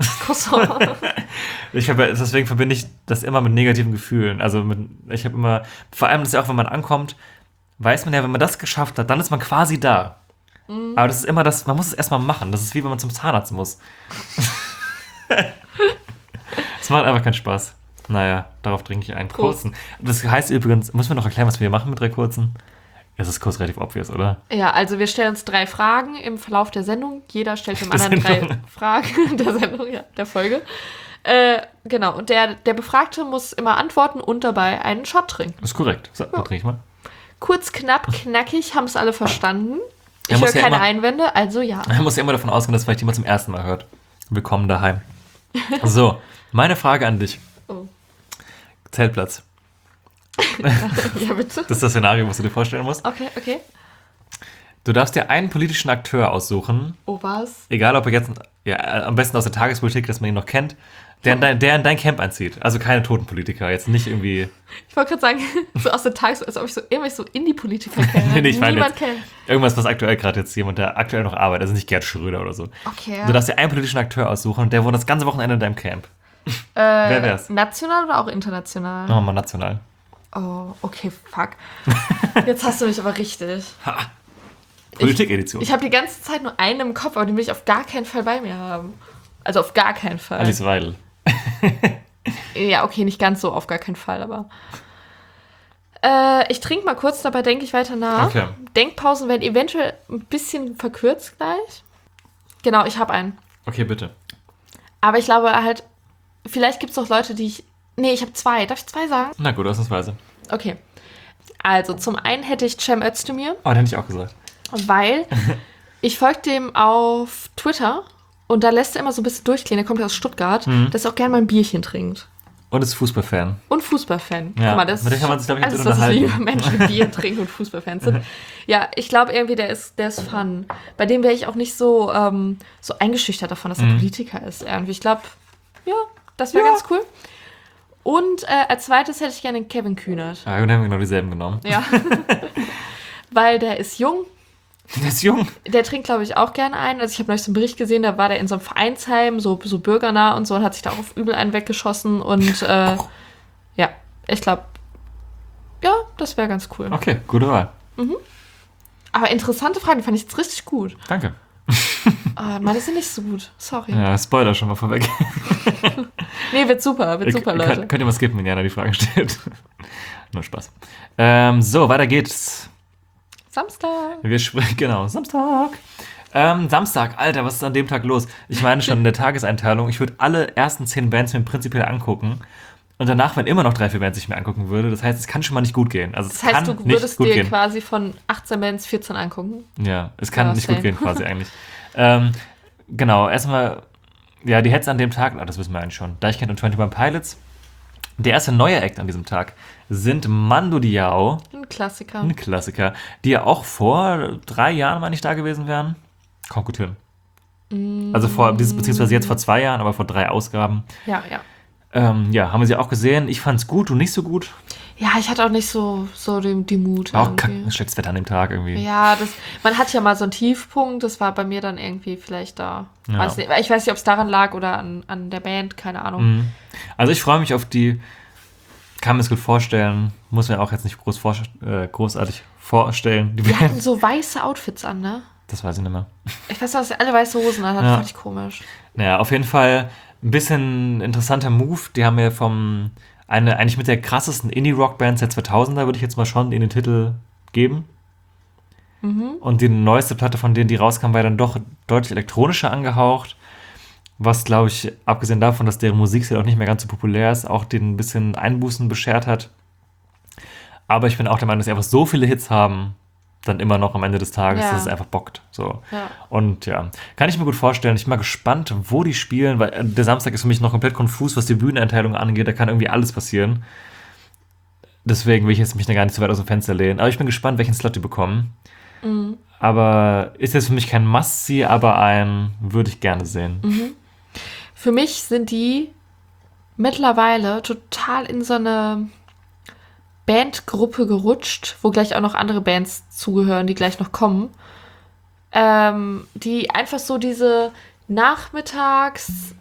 Deswegen verbinde ich das immer mit negativen Gefühlen. Also ich habe immer, vor allem das ist ja auch, wenn man ankommt, weiß man ja, wenn man das geschafft hat, dann ist man quasi da. Aber das ist immer das, man muss es erstmal machen. Das ist wie wenn man zum Zahnarzt muss. Das macht einfach keinen Spaß. Naja, darauf trinke ich einen kurzen. Das heißt übrigens, müssen wir noch erklären, was wir hier machen mit 3 kurzen? Es ist kurz relativ obvious, oder? Ja, also wir stellen uns 3 Fragen im Verlauf der Sendung. Jeder stellt dem anderen 3 Fragen der Sendung, der Folge. Genau, und der Befragte muss immer antworten und dabei einen Shot trinken. Das ist korrekt. So, dann trinke ich mal. Kurz, knapp, knackig, haben es alle verstanden. Ich höre keine Einwände, also ja. Man muss ja immer davon ausgehen, dass vielleicht jemand zum ersten Mal hört. Willkommen daheim. So, meine Frage an dich. Oh. Zeltplatz. Ja, bitte. Das ist das Szenario, was du dir vorstellen musst. Okay. Du darfst dir einen politischen Akteur aussuchen. Oh, was? Egal, ob er jetzt, am besten aus der Tagespolitik, dass man ihn noch kennt, der in dein Camp einzieht. Also keine toten Politiker, jetzt nicht irgendwie... Ich wollte gerade sagen, so aus der Tages... als ob ich so irgendwelche so Indie-Politiker kenne. Nee, ich meine niemand jetzt kennt. irgendwas, was aktuell gerade jetzt jemand, der aktuell noch arbeitet, also nicht Gerd Schröder oder so. Okay. Du darfst dir einen politischen Akteur aussuchen und der wohnt das ganze Wochenende in deinem Camp. Wer wär's? National oder auch international? Machen wir mal national. Oh, okay, fuck. Jetzt hast du mich aber richtig. Politik-Edition. Ich habe die ganze Zeit nur einen im Kopf, aber den will ich auf gar keinen Fall bei mir haben. Also auf gar keinen Fall. Alice Weidel. Ja, okay, nicht ganz so, auf gar keinen Fall, aber... ich trinke mal kurz, dabei denke ich weiter nach. Okay. Denkpausen werden eventuell ein bisschen verkürzt gleich. Genau, ich habe einen. Okay, bitte. Aber ich glaube halt, vielleicht gibt es auch Leute, die ich... Nee, ich habe zwei. Darf ich zwei sagen? Na gut, ausnahmsweise. Okay. Also, zum einen hätte ich Cem Özdemir, Oh, den hätte ich auch gesagt. weil ich folge dem auf Twitter und da lässt er immer so ein bisschen durchklingen. Der kommt ja aus Stuttgart, dass er auch gerne mal ein Bierchen trinkt. Und ist Fußballfan. Und Fußballfan. Ja, Guck mal, das mit dem kann man sich, glaube ich, alles, nicht dass es unterhalten. liebe Menschen die Bier trinken und Fußballfans sind. Ja, ich glaube irgendwie, der ist fun. Bei dem wäre ich auch nicht so eingeschüchtert davon, dass er Politiker ist. Irgendwie. Ich glaube, ja, das wäre ganz cool. Und als zweites hätte ich gerne Kevin Kühnert. Ah, und dann haben wir genau dieselben genommen. Ja. Weil der ist jung. Der ist jung. Der trinkt, glaube ich, auch gerne einen. Also ich habe neulich so einen Bericht gesehen, da war der in so einem Vereinsheim, so bürgernah und so, und hat sich da auch übel einen weggeschossen. Und ja, ich glaube, ja, das wäre ganz cool. Okay, gute Wahl. Aber interessante Frage, die fand ich jetzt richtig gut. Danke. Meine sind nicht so gut. Sorry. Ja, Spoiler schon mal vorweg. Nee, wird super, Leute. Könnt ihr mal skippen, wenn Jana die Frage stellt. Nur Spaß. So, weiter geht's. Samstag. Genau, Samstag. Samstag, Alter, was ist an dem Tag los? Ich meine schon in der Tageseinteilung, ich würde alle ersten 10 Bands mir prinzipiell angucken. Und danach, wenn immer noch 3, 4 Bands ich mir angucken würde, das heißt, es kann schon mal nicht gut gehen. Also, Das heißt, du würdest dir quasi von 18 Bands 14 angucken? Ja, es kann Ja, nicht same. gut gehen quasi eigentlich. Genau, erstmal, ja, die Hits an dem Tag, das wissen wir eigentlich schon. Deichkind und 21 Pilots. Der erste neue Act an diesem Tag sind Mando Diao, Ein Klassiker. ein Klassiker, die ja auch vor 3 Jahren, meine ich, da gewesen wären. Kommt gut hin. Also beziehungsweise jetzt vor 2 Jahren, aber vor 3 Ausgaben. Ja. Haben wir sie auch gesehen. Ich fand's gut, du nicht so gut. Ja, ich hatte auch nicht so die Mut. War auch irgendwie. schlechtes Wetter an dem Tag irgendwie. Ja, man hat ja mal so einen Tiefpunkt, das war bei mir dann irgendwie vielleicht da. Ja. Ich weiß nicht, ob es daran lag oder an der Band, keine Ahnung. Also ich freue mich auf die, kann mir es gut vorstellen, muss mir auch jetzt nicht großartig vorstellen. Die hatten so weiße Outfits an, ne? Das weiß ich nicht mehr. Ich weiß noch, dass sie alle weiße Hosen an hatten, Ja. fand ich komisch. Naja, auf jeden Fall ein bisschen interessanter Move. Die haben mir eigentlich mit der krassesten Indie-Rock-Band der 2000er, würde ich jetzt mal schon in den Titel geben. Und die neueste Platte von denen, die rauskam, war dann doch deutlich elektronischer angehaucht. Was, glaube ich, abgesehen davon, dass deren Musikstil auch nicht mehr ganz so populär ist, auch den ein bisschen Einbußen beschert hat. Aber ich bin auch der Meinung, dass sie einfach so viele Hits haben, dann immer noch am Ende des Tages, Ja. dass es einfach bockt. So. Ja. Und ja, kann ich mir gut vorstellen. Ich bin mal gespannt, wo die spielen, weil der Samstag ist für mich noch komplett konfus, was die Bühneneinteilung angeht. Da kann irgendwie alles passieren. Deswegen will ich jetzt mich da gar nicht so weit aus dem Fenster lehnen. Aber ich bin gespannt, welchen Slot die bekommen. Aber ist jetzt für mich kein Must-See, aber würde ich gerne sehen. Für mich sind die mittlerweile total in so eine Bandgruppe gerutscht, wo gleich auch noch andere Bands zugehören, die gleich noch kommen. Die einfach so diese Nachmittags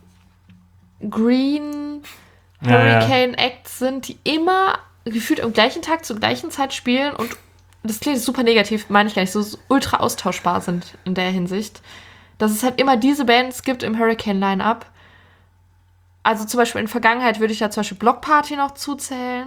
Green Hurricane Acts sind, die immer gefühlt am gleichen Tag zur gleichen Zeit spielen und das klingt super negativ, meine ich gar nicht, so ultra austauschbar sind in der Hinsicht. Dass es halt immer diese Bands gibt im Hurricane-Line-Up. Also zum Beispiel in der Vergangenheit würde ich da zum Beispiel Block Party noch zuzählen.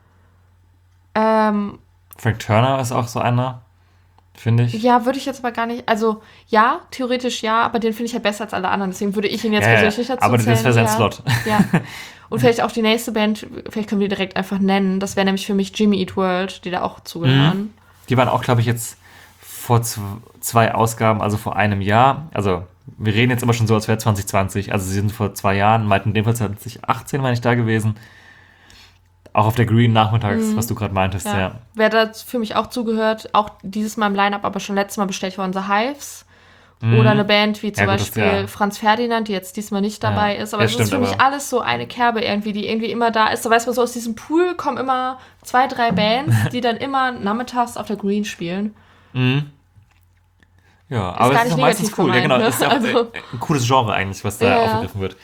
Frank Turner ist auch so einer, finde ich. Ja, würde ich jetzt aber gar nicht. Also ja, theoretisch ja, aber den finde ich halt besser als alle anderen. Deswegen würde ich ihn jetzt persönlich nicht dazu aber zählen. das wäre sein ja. Slot. Ja. Und vielleicht auch die nächste Band, vielleicht können wir die direkt einfach nennen. Das wäre nämlich für mich Jimmy Eat World, die da auch zugehören. Die waren auch, glaube ich, jetzt vor 2 Ausgaben, also vor einem Jahr, also wir reden jetzt immer schon so, als wäre 2020, also sie sind vor 2 Jahren, meinten in dem Fall 2018, meine ich, da gewesen. Auch auf der Green nachmittags, was du gerade meintest, ja. Wer da für mich auch zugehört, auch dieses Mal im Line-Up, aber schon letztes Mal bestellt worden, The Hives. Oder eine Band wie zum Beispiel Franz Ferdinand, die jetzt diesmal nicht dabei ist. Aber das ist für mich alles so eine Kerbe irgendwie, die irgendwie immer da ist. Da weiß man so, aus diesem Pool kommen immer 2, 3 Bands, die dann immer nachmittags auf der Green spielen. Ja, aber es ist auch meistens cool. Gemeint, ja, genau. Ne? Das ist auch ein cooles Genre eigentlich, was da aufgegriffen wird.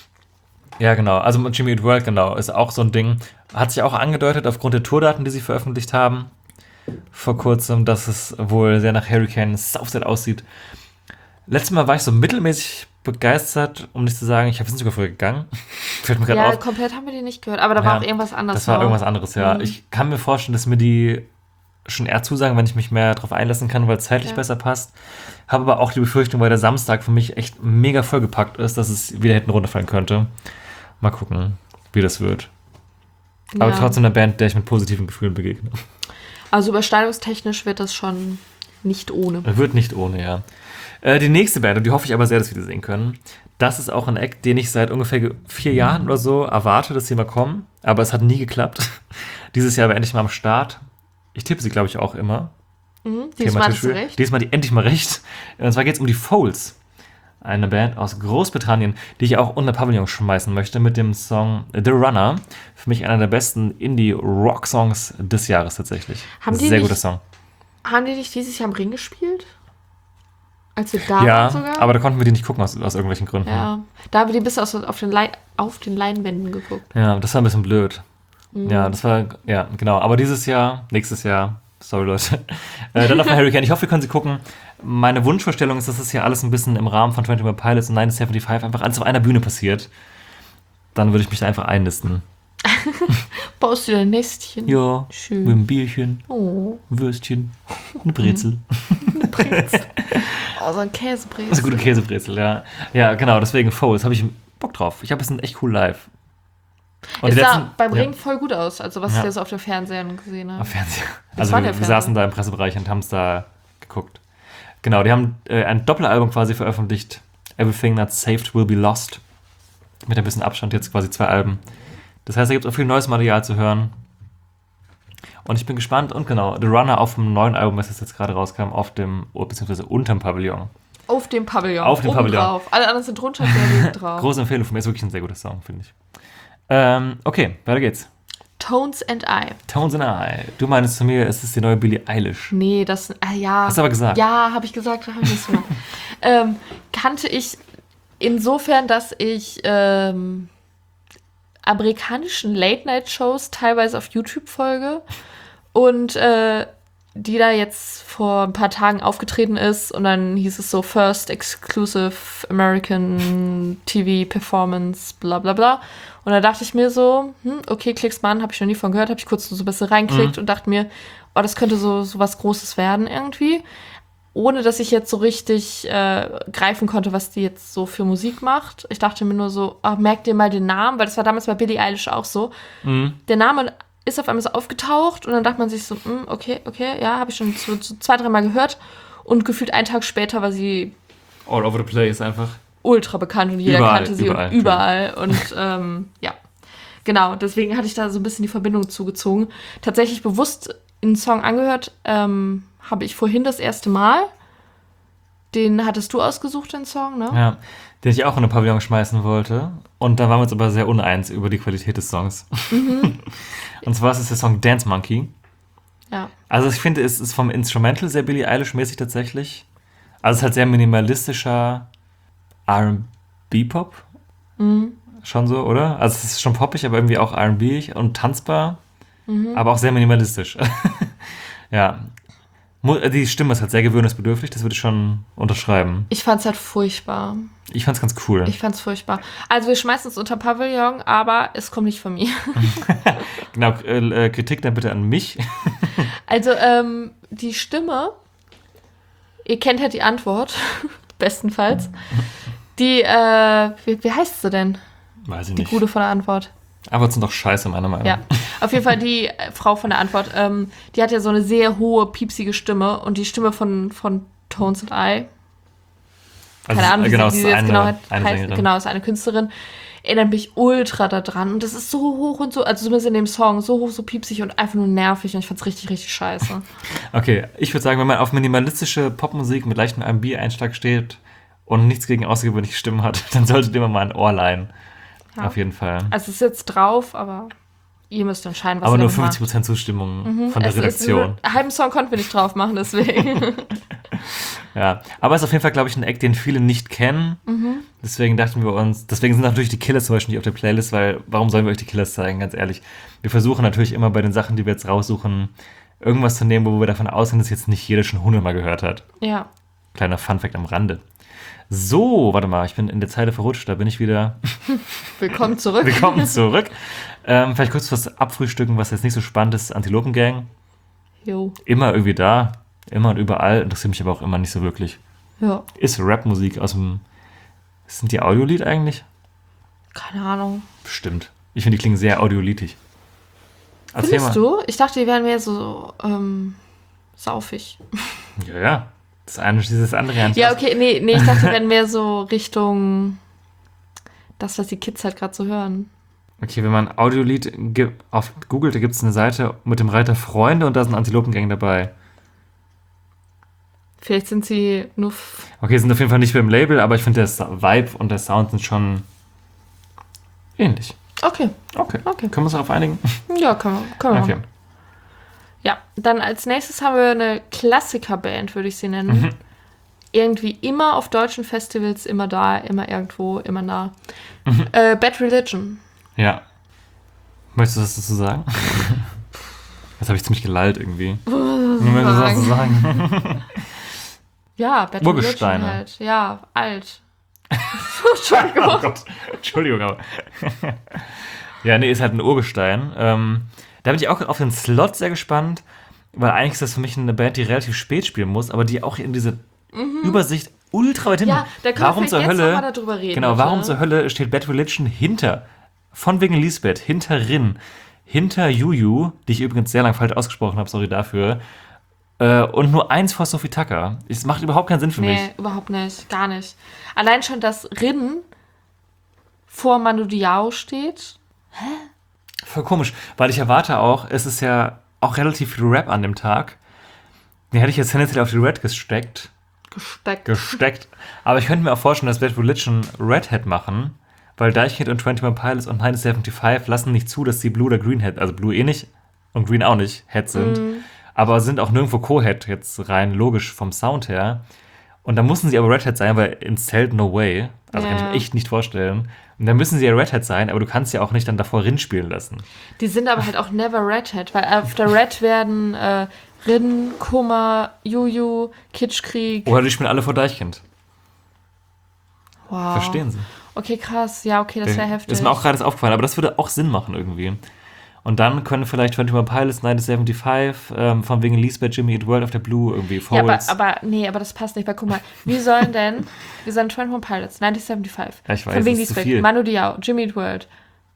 Ja, genau. Also Jimmy Eat World, genau, ist auch so ein Ding. Hat sich auch angedeutet aufgrund der Tourdaten, die sie veröffentlicht haben vor kurzem, dass es wohl sehr nach Hurricane Southside aussieht. Letztes Mal war ich so mittelmäßig begeistert, um nicht zu sagen, ich habe sogar früher gegangen. Fällt mir gerade auf. Ja, komplett haben wir die nicht gehört, aber da war auch irgendwas anderes. Das war irgendwas anderes, ja. Ich kann mir vorstellen, dass mir die schon eher zusagen, wenn ich mich mehr darauf einlassen kann, weil es zeitlich besser passt. Habe aber auch die Befürchtung, weil der Samstag für mich echt mega vollgepackt ist, dass es wieder hinten runterfallen könnte. Mal gucken, wie das wird. Aber trotzdem eine Band, der ich mit positiven Gefühlen begegne. Also überschneidungstechnisch wird das schon nicht ohne. Wird nicht ohne, ja. Die nächste Band, und die hoffe ich aber sehr, dass wir die sehen können, das ist auch ein Act, den ich seit ungefähr 4 Jahren oder so erwarte, dass sie mal kommen, aber es hat nie geklappt. Dieses Jahr war endlich mal am Start. Ich tippe sie, glaube ich, auch immer. Diesmal hast du recht. Diesmal die endlich mal recht. Und zwar geht es um die Foals. Eine Band aus Großbritannien, die ich auch unter Pavillon schmeißen möchte mit dem Song The Runner. Für mich einer der besten Indie-Rock-Songs des Jahres tatsächlich. Sehr guter Song. Haben die nicht dieses Jahr im Ring gespielt? Als wir da waren sogar? Ja, aber da konnten wir die nicht gucken aus irgendwelchen Gründen. Ja, da haben wir die bis auf den Leinwänden geguckt. Ja, das war ein bisschen blöd. Ja, das war, ja, genau. Aber nächstes Jahr, sorry Leute, dann auf Hurricane. Ich hoffe, wir können sie gucken. Meine Wunschvorstellung ist, dass das hier alles ein bisschen im Rahmen von 21 Pilots und 975 einfach alles auf einer Bühne passiert. Dann würde ich mich da einfach einlisten. Baust du dir ein Nestchen? Ja, schön. Mit einem Bierchen, Oh. Würstchen, eine Brezel. Eine Brezel. Oh, so ein Käsebrezel. Das ist eine gute Käsebrezel, ja. Ja, genau, deswegen Foals, habe ich Bock drauf. Ich habe es echt cool live. Und es sah beim Ring voll gut aus, also was ich da so auf den Fernsehern gesehen habe. Auf Fernseher. Also wir saßen da im Pressebereich und haben es da geguckt. Genau, die haben ein Doppelalbum quasi veröffentlicht. Everything Not Saved Will Be Lost. Mit ein bisschen Abstand jetzt quasi 2 Alben. Das heißt, da gibt es auch viel neues Material zu hören. Und ich bin gespannt. Und genau, The Runner auf dem neuen Album, was jetzt gerade rauskam, beziehungsweise unterm Pavillon. Auf dem Pavillon. Auf dem Pavillon. Drauf. Alle anderen sind drunter, der liegt drauf. Große Empfehlung von mir, ist wirklich ein sehr guter Song, finde ich. Okay, weiter geht's. Tones and I. Tones and I. Du meinst zu mir, es ist die neue Billie Eilish. Nee, ja. Hast du aber gesagt. Ja, habe ich gesagt, habe ich nicht so. Kannte ich insofern, dass ich amerikanischen Late-Night-Shows teilweise auf YouTube folge und die da jetzt vor ein paar Tagen aufgetreten ist und dann hieß es so First Exclusive American TV Performance, bla bla bla. Und da dachte ich mir so, okay, klick's mal an, habe ich noch nie von gehört, habe ich kurz so ein bisschen reinklickt und dachte mir, oh, das könnte so was Großes werden irgendwie. Ohne dass ich jetzt so richtig greifen konnte, was die jetzt so für Musik macht. Ich dachte mir nur so, merkt ihr mal den Namen, weil das war damals bei Billie Eilish auch so. Der Name ist auf einmal so aufgetaucht und dann dachte man sich so, okay, ja, habe ich schon so 2-3 Mal gehört. Und gefühlt einen Tag später war sie all over the place einfach. Ultra bekannt und jeder kannte sie überall. Und ja, genau, deswegen hatte ich da so ein bisschen die Verbindung zugezogen. Tatsächlich bewusst einen Song angehört, habe ich vorhin das erste Mal. Den hattest du ausgesucht, den Song, ne? Ja, den ich auch in den Pavillon schmeißen wollte. Und da waren wir uns aber sehr uneins über die Qualität des Songs. Und zwar ist es der Song Dance Monkey. Ja. Also ich finde, es ist vom Instrumental sehr Billie Eilish-mäßig tatsächlich. Also es ist halt sehr minimalistischer R&B-Pop. Schon so, oder? Also es ist schon poppig, aber irgendwie auch R&B und tanzbar. Aber auch sehr minimalistisch. Ja. Die Stimme ist halt sehr gewöhnungsbedürftig, das würde ich schon unterschreiben. Ich fand's halt furchtbar. Ich fand's ganz cool. Ich fand's furchtbar. Also wir schmeißen es unter Pavillon, aber es kommt nicht von mir. Genau, Kritik dann bitte an mich. Also die Stimme, ihr kennt halt die Antwort, bestenfalls. Die, wie heißt sie denn? Weiß ich nicht. Die Gute von der Antwort. Aber sind doch scheiße, meiner Meinung nach. Ja, auf jeden Fall die Frau von der Antwort, die hat ja so eine sehr hohe, piepsige Stimme und die Stimme von Tones and I, keine Ahnung, wie sie jetzt genau heißt, genau, ist eine Künstlerin, erinnert mich ultra daran und das ist so hoch und so, also zumindest in dem Song, so hoch, so piepsig und einfach nur nervig und ich fand's richtig, richtig scheiße. Okay, ich würde sagen, wenn man auf minimalistische Popmusik mit leichtem R&B-Einschlag steht und nichts gegen außergewöhnliche Stimmen hat, dann solltet ihr mal ein Ohr leihen. Ja. Auf jeden Fall. Also es ist jetzt drauf, aber ihr müsst entscheiden, was aber ihr nur 50% Zustimmung von der Redaktion. Einen halben Song konnten wir nicht drauf machen, deswegen. Ja, aber es ist auf jeden Fall, glaube ich, ein Act, den viele nicht kennen. Deswegen dachten wir uns, deswegen sind natürlich die Killers zum Beispiel nicht auf der Playlist, weil warum sollen wir euch die Killers zeigen, ganz ehrlich. Wir versuchen natürlich immer bei den Sachen, die wir jetzt raussuchen, irgendwas zu nehmen, wo wir davon ausgehen, dass jetzt nicht jeder schon 100-mal gehört hat. Ja. Kleiner Funfact am Rande. So, warte mal, ich bin in der Zeile verrutscht, da bin ich wieder. Willkommen zurück. Willkommen zurück. Vielleicht kurz was abfrühstücken, was jetzt nicht so spannend ist. Antilopengang. Jo. Immer irgendwie da, immer und überall, interessiert mich aber auch immer nicht so wirklich. Ja. Ist Rapmusik aus dem. Sind die Audiolied eigentlich? Keine Ahnung. Bestimmt. Ich finde, die klingen sehr audiolitig. Findest du? Ich dachte, die wären mehr so saufig. Ja. Das eine schließt das andere an. Ja, okay, nee, ich dachte, die wären mehr so Richtung das, was die Kids halt gerade so hören. Okay, wenn man Audiolied auf Google, da gibt es eine Seite mit dem Reiter Freunde und da sind Antilopengänge dabei. Vielleicht sind sie nur... Okay, sind auf jeden Fall nicht beim Label, aber ich finde, der Vibe und der Sound sind schon ähnlich. Okay. Können wir uns darauf einigen? Ja, können wir okay. machen. Ja, dann als nächstes haben wir eine Klassikerband, würde ich sie nennen. Irgendwie immer auf deutschen Festivals, immer da, immer irgendwo, immer nah. Bad Religion. Ja. Möchtest du was dazu sagen? Jetzt habe ich ziemlich gelallt irgendwie. Möchtest du was dazu sagen? Ja, Bad Religion halt. Ja, alt. Entschuldigung. Oh Gott. Entschuldigung, aber. Ja, nee, ist halt ein Urgestein. Da bin ich auch auf den Slot sehr gespannt, weil eigentlich ist das für mich eine Band, die relativ spät spielen muss, aber die auch in diese Übersicht ultra weit hinten. Ja, da können wir jetzt nochmal darüber reden. Genau, warum zur Hölle steht Bad Religion hinter, von wegen Lisbeth, hinter Juju, die ich übrigens sehr lang falsch ausgesprochen habe, sorry dafür, und nur 1 vor Sophie Tucker. Es macht überhaupt keinen Sinn für mich. Nee, überhaupt nicht, gar nicht. Allein schon, dass Rin vor Manu Diao steht. Hä? Voll komisch, weil ich erwarte auch, es ist ja auch relativ viel Rap an dem Tag. Den hätte ich jetzt tendenziell auf die Red gesteckt. Aber ich könnte mir auch vorstellen, dass Bad Religion Redhead machen, weil Deichkind und 21 Pilots und 975 lassen nicht zu, dass sie Blue oder Green Head, also Blue nicht und Green auch nicht, Head sind, aber sind auch nirgendwo Co-Head jetzt rein logisch vom Sound her. Und da mussten sie aber Redhead sein, weil ins Zelt no way. Also kann ich mir echt nicht vorstellen. Und dann müssen sie ja Redhead sein, aber du kannst ja auch nicht dann davor Rin spielen lassen. Die sind aber halt auch never Redhead, weil auf der Red werden Rin, Kummer, Juju, Kitschkrieg. Oder die spielen alle vor Deichkind. Wow. Verstehen sie. Okay, krass. Ja, okay, das wäre heftig. Das ist mir auch gerade aufgefallen, aber das würde auch Sinn machen irgendwie. Und dann können vielleicht 21 Pilots, 975, von wegen Lisbeth, Jimmy Eat World auf der Blue irgendwie Forwards. Ja, aber das passt nicht, weil guck mal, wir sollen 21 Pilots, 975, ja, ich weiß, von wegen das ist Lisbeth, zu viel. Manu Diao, Jimmy Eat World,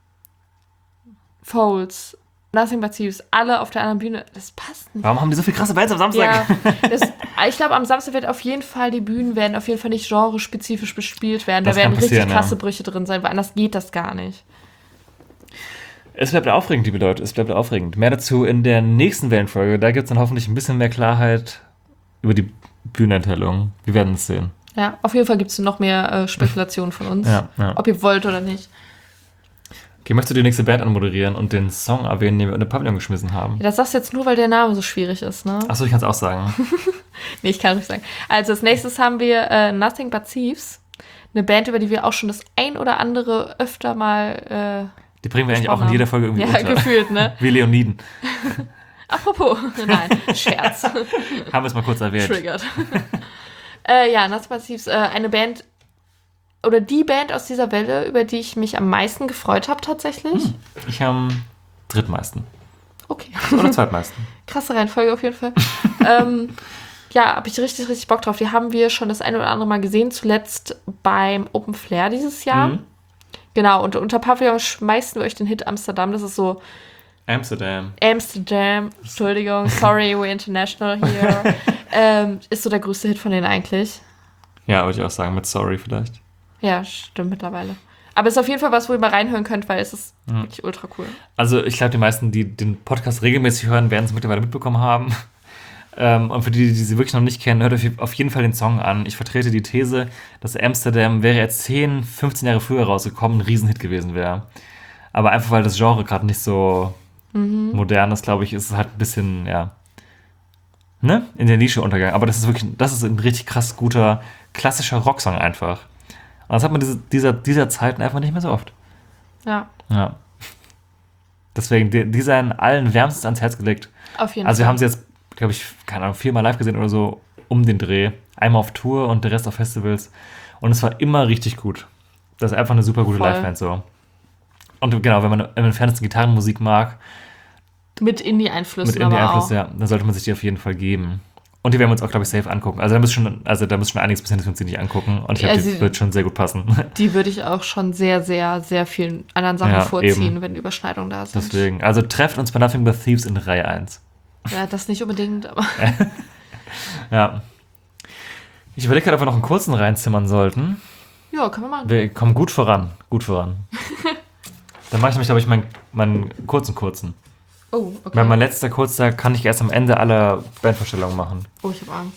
Folds, Nothing But Thieves, alle auf der anderen Bühne, das passt nicht. Warum haben die so viel krasse Bands am Samstag? Ja, ich glaube, am Samstag wird auf jeden Fall, die Bühnen werden auf jeden Fall nicht genrespezifisch bespielt werden, Das da werden kann passieren, richtig krasse Brüche drin sein, weil anders geht das gar nicht. Es bleibt aufregend, liebe Leute, es bleibt aufregend. Mehr dazu in der nächsten Wellenfolge. Da gibt es dann hoffentlich ein bisschen mehr Klarheit über die Bühnenenthüllung. Wir werden es sehen. Ja, auf jeden Fall gibt es noch mehr Spekulationen von uns, Ja. ob ihr wollt oder nicht. Okay, möchtest du die nächste Band anmoderieren und den Song erwähnen, den wir in den Pavillon geschmissen haben? Ja, das sagst du jetzt nur, weil der Name so schwierig ist, ne? Achso, ich kann es auch sagen. Nee, ich kann es nicht sagen. Also als nächstes haben wir Nothing But Thieves. Eine Band, über die wir auch schon das ein oder andere öfter mal Die bringen wir eigentlich auch in jeder Folge irgendwie unter. Ja, gefühlt, ne? Wie Leoniden. Apropos, nein, Scherz. Haben wir es mal kurz erwähnt. Triggert. Ja, Nothing But Thieves, eine Band, oder die Band aus dieser Welle, über die ich mich am meisten gefreut habe tatsächlich. Ich am drittmeisten. Okay. Oder zweitmeisten. Krasse Reihenfolge auf jeden Fall. Ja, habe ich richtig, richtig Bock drauf. Die haben wir schon das eine oder andere Mal gesehen, zuletzt beim Open Flair dieses Jahr. Genau, und unter Pavillon schmeißen wir euch den Hit Amsterdam. Das ist so Amsterdam, Entschuldigung, sorry, we're international here. Ist so der größte Hit von denen eigentlich. Ja, würde ich auch sagen, mit Sorry vielleicht. Ja, stimmt mittlerweile. Aber es ist auf jeden Fall was, wo ihr mal reinhören könnt, weil es ist wirklich ultra cool. Also ich glaube, die meisten, die den Podcast regelmäßig hören, werden es mittlerweile mitbekommen haben. Und für die sie wirklich noch nicht kennen, hört euch auf jeden Fall den Song an. Ich vertrete die These, dass Amsterdam, wäre er 10, 15 Jahre früher rausgekommen, ein Riesenhit gewesen wäre. Aber einfach, weil das Genre gerade nicht so modern ist, glaube ich, ist es halt ein bisschen, in der Nische untergegangen. Aber das ist ein richtig krass guter, klassischer Rocksong einfach. Und das hat man dieser Zeiten einfach nicht mehr so oft. Ja. Deswegen, die seien allen wärmstens ans Herz gelegt. Auf jeden Fall. Also wir haben sie jetzt, glaube ich, keine Ahnung, 4-mal live gesehen oder so um den Dreh. Einmal auf Tour und der Rest auf Festivals. Und es war immer richtig gut. Das ist einfach eine super gute Liveband so. Und genau, wenn man im Fernseher Gitarrenmusik mag. Mit Indie-Einflüssen ja, dann sollte man sich die auf jeden Fall geben. Und die werden wir uns auch, glaube ich, safe angucken. Also da muss schon einiges passieren, dass wir uns die nicht angucken. Und ich glaube, die wird schon sehr gut passen. Die würde ich auch schon sehr, sehr, sehr vielen anderen Sachen vorziehen, eben. wenn Überschneidungen da sind. Deswegen, also trefft uns bei Nothing But Thieves in Reihe 1. Ja, das nicht unbedingt, aber... Ja. Ich überlege gerade, ob wir noch einen kurzen reinzimmern sollten. Ja, können wir machen. Wir kommen gut voran. Dann mache ich nämlich, glaube ich, meinen kurzen. Oh, okay. Weil mein letzter kurzer kann ich erst am Ende aller Bandvorstellungen machen. Oh, ich habe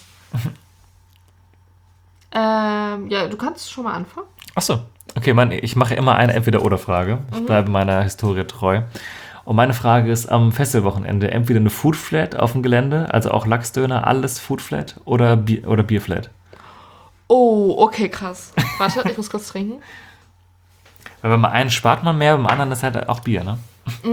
Angst. Ja, du kannst schon mal anfangen. Achso. Okay, ich mache immer eine Entweder-Oder-Frage. Ich bleibe meiner Historie treu. Und meine Frage ist am Festivalwochenende entweder eine Foodflat auf dem Gelände, also auch Lachsdöner, alles Foodflat oder Bierflat. Oh, okay, krass. Warte, ich muss kurz trinken. Weil beim einen spart man mehr, beim anderen ist halt auch Bier, ne?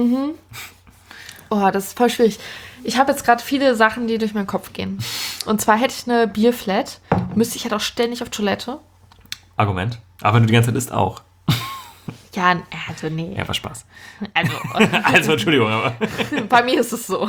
Oh, das ist voll schwierig. Ich habe jetzt gerade viele Sachen, die durch meinen Kopf gehen. Und zwar hätte ich eine Bierflat, müsste ich halt auch ständig auf Toilette. Argument. Aber wenn du die ganze Zeit isst, auch. Ja, also nee. Ja, war Spaß. Also, Entschuldigung, aber... Bei mir ist es so.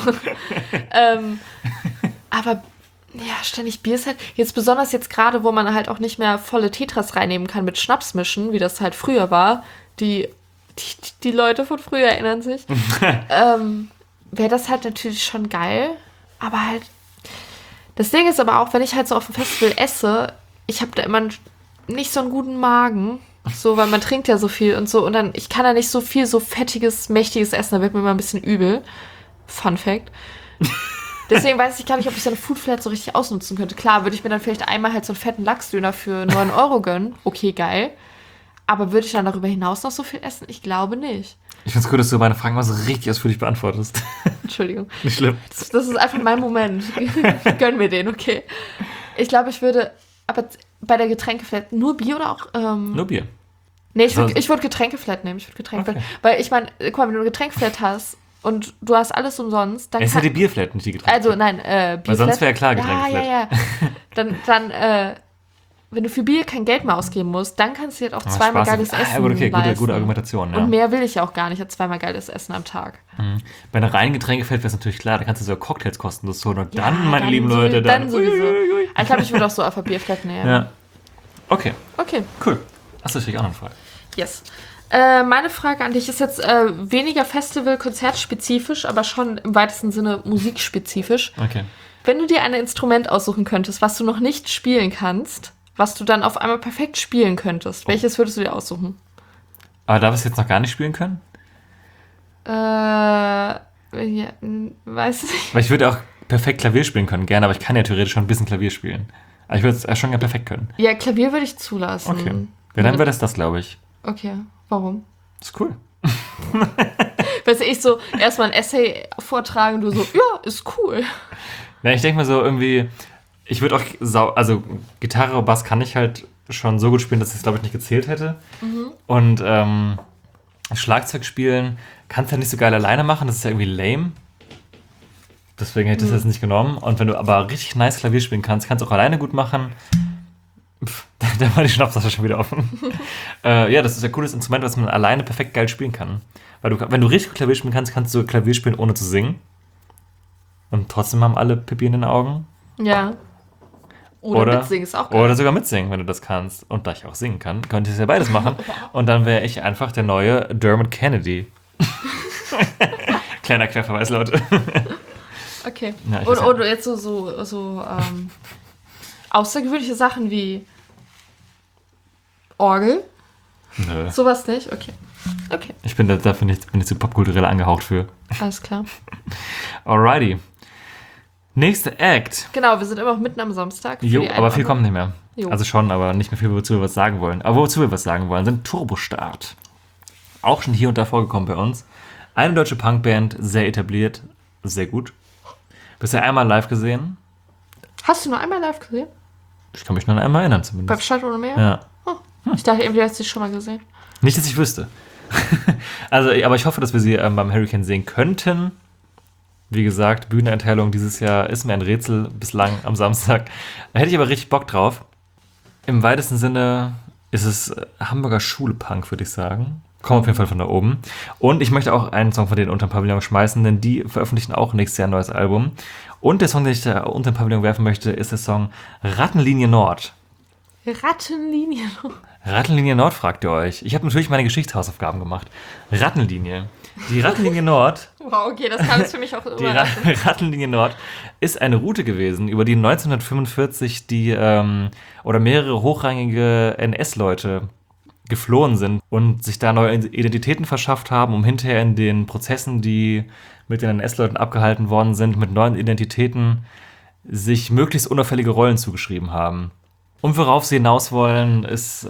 Aber ja, ständig Bier ist halt... Jetzt besonders jetzt gerade, wo man halt auch nicht mehr volle Tetras reinnehmen kann mit Schnaps mischen, wie das halt früher war. Die Leute von früher erinnern sich. Wäre das halt natürlich schon geil. Aber halt... Das Ding ist aber auch, wenn ich halt so auf dem Festival esse, ich habe da immer nicht so einen guten Magen. So, weil man trinkt ja so viel und so. Und dann, ich kann da nicht so viel so fettiges, mächtiges essen. Da wird mir immer ein bisschen übel. Fun Fact. Deswegen weiß ich gar nicht, ob ich so eine Foodflat so richtig ausnutzen könnte. Klar, würde ich mir dann vielleicht einmal halt so einen fetten Lachsdöner für 9 € gönnen. Okay, geil. Aber würde ich dann darüber hinaus noch so viel essen? Ich glaube nicht. Ich finde es gut, dass du meine Fragen mal so richtig ausführlich beantwortest. Entschuldigung. Nicht schlimm. Das ist einfach mein Moment. Gönn mir den, okay. Ich glaube, ich würde, aber bei der Getränkeflat nur Bier oder auch... Nur Bier. Nee, ich würde Getränkeflat nehmen. Okay. Weil ich meine, guck mal, wenn du eine Getränkeflat hast und du hast alles umsonst, dann ist ja die Bierflat, nicht die Getränkeflat. Also nein, Bierflat. Weil sonst wäre ja klar Getränkeflat. Ja. Dann wenn du für Bier kein Geld mehr ausgeben musst, dann kannst du halt auch zweimal geiles Essen okay, leisten. gute Argumentation, ja. Und mehr will ich ja auch gar nicht, als zweimal geiles Essen am Tag. Bei einer reinen Getränkeflat wäre es natürlich klar, da kannst du sogar Cocktails kostenlos holen und dann, meine lieben Leute, dann sowieso. Ich glaube, ich würde auch so auf der Bierflat nehmen. Ja. Okay. Cool. Achso, ich auch noch eine Frage. Yes. Meine Frage an dich ist jetzt weniger Festival-Konzertspezifisch, aber schon im weitesten Sinne musikspezifisch. Okay. Wenn du dir ein Instrument aussuchen könntest, was du noch nicht spielen kannst, was du dann auf einmal perfekt spielen könntest, welches würdest du dir aussuchen? Aber darf ich es jetzt noch gar nicht spielen können? Ja, weiß nicht. Weil ich würde auch perfekt Klavier spielen können, gerne, aber ich kann ja theoretisch schon ein bisschen Klavier spielen. Aber ich würde es schon gerne perfekt können. Ja, Klavier würde ich zulassen. Okay. Ja, dann wäre das, glaube ich. Okay, warum? Das ist cool. Weißt du, ich so erstmal ein Essay vortragen und du so, ja, ist cool. Ja, ich denke mal so irgendwie, ich würde auch, also Gitarre, Bass kann ich halt schon so gut spielen, dass ich es, glaube ich, nicht gezählt hätte. Und Schlagzeug spielen kannst du ja nicht so geil alleine machen, das ist ja irgendwie lame. Deswegen hätte ich das jetzt nicht genommen. Und wenn du aber richtig nice Klavier spielen kannst du auch alleine gut machen. Da war die Schnapsflasche schon wieder offen. Ja, das ist ein cooles Instrument, was man alleine perfekt geil spielen kann. Weil wenn du richtig gut Klavier spielen kannst, kannst du Klavier spielen, ohne zu singen. Und trotzdem haben alle Pipi in den Augen. Ja. Oder mitsingen ist auch geil. Oder sogar mitsingen, wenn du das kannst. Und da ich auch singen kann, könnte ich ja beides machen. Und dann wäre ich einfach der neue Dermot Kennedy. Kleiner Querverweis, Leute. Okay. Ja, oder jetzt so außergewöhnliche Sachen wie Orgel? Nö. Sowas nicht? Okay. Ich bin dafür bin ich zu popkulturell angehaucht für. Alles klar. Alrighty. Nächster Act. Genau, wir sind immer noch mitten am Samstag. Jo, aber viel kommt nicht mehr. Jo. Also schon, aber nicht mehr viel, wozu wir was sagen wollen. Aber wozu wir was sagen wollen, sind Turbostart. Auch schon hier und da vorgekommen bei uns. Eine deutsche Punkband, sehr etabliert, sehr gut. Bisher einmal live gesehen. Hast du nur einmal live gesehen? Ich kann mich nur an einmal erinnern zumindest. Beim Stadt ohne Meer? Ja. Ich dachte, irgendwie hast du dich schon mal gesehen. Nicht, dass ich wüsste. Also, aber ich hoffe, dass wir sie beim Hurricane sehen könnten. Wie gesagt, Bühneneinteilung dieses Jahr ist mir ein Rätsel bislang am Samstag. Da hätte ich aber richtig Bock drauf. Im weitesten Sinne ist es Hamburger Schule-Punk, würde ich sagen. Kommt auf jeden Fall von da oben. Und ich möchte auch einen Song von denen unter den Pavillon schmeißen, denn die veröffentlichen auch nächstes Jahr ein neues Album. Und der Song, den ich da unter den Pavillon werfen möchte, ist der Song Rattenlinie Nord. Rattenlinie Nord, fragt ihr euch. Ich habe natürlich meine Geschichtshausaufgaben gemacht. Rattenlinie. Die Rattenlinie Nord. Wow, okay, das kam jetzt für mich auch Die Rattenlinie Nord ist eine Route gewesen, über die 1945 oder mehrere hochrangige NS-Leute geflohen sind und sich da neue Identitäten verschafft haben, um hinterher in den Prozessen, die mit den NS-Leuten abgehalten worden sind, mit neuen Identitäten sich möglichst unauffällige Rollen zugeschrieben haben. Und worauf sie hinaus wollen, ist,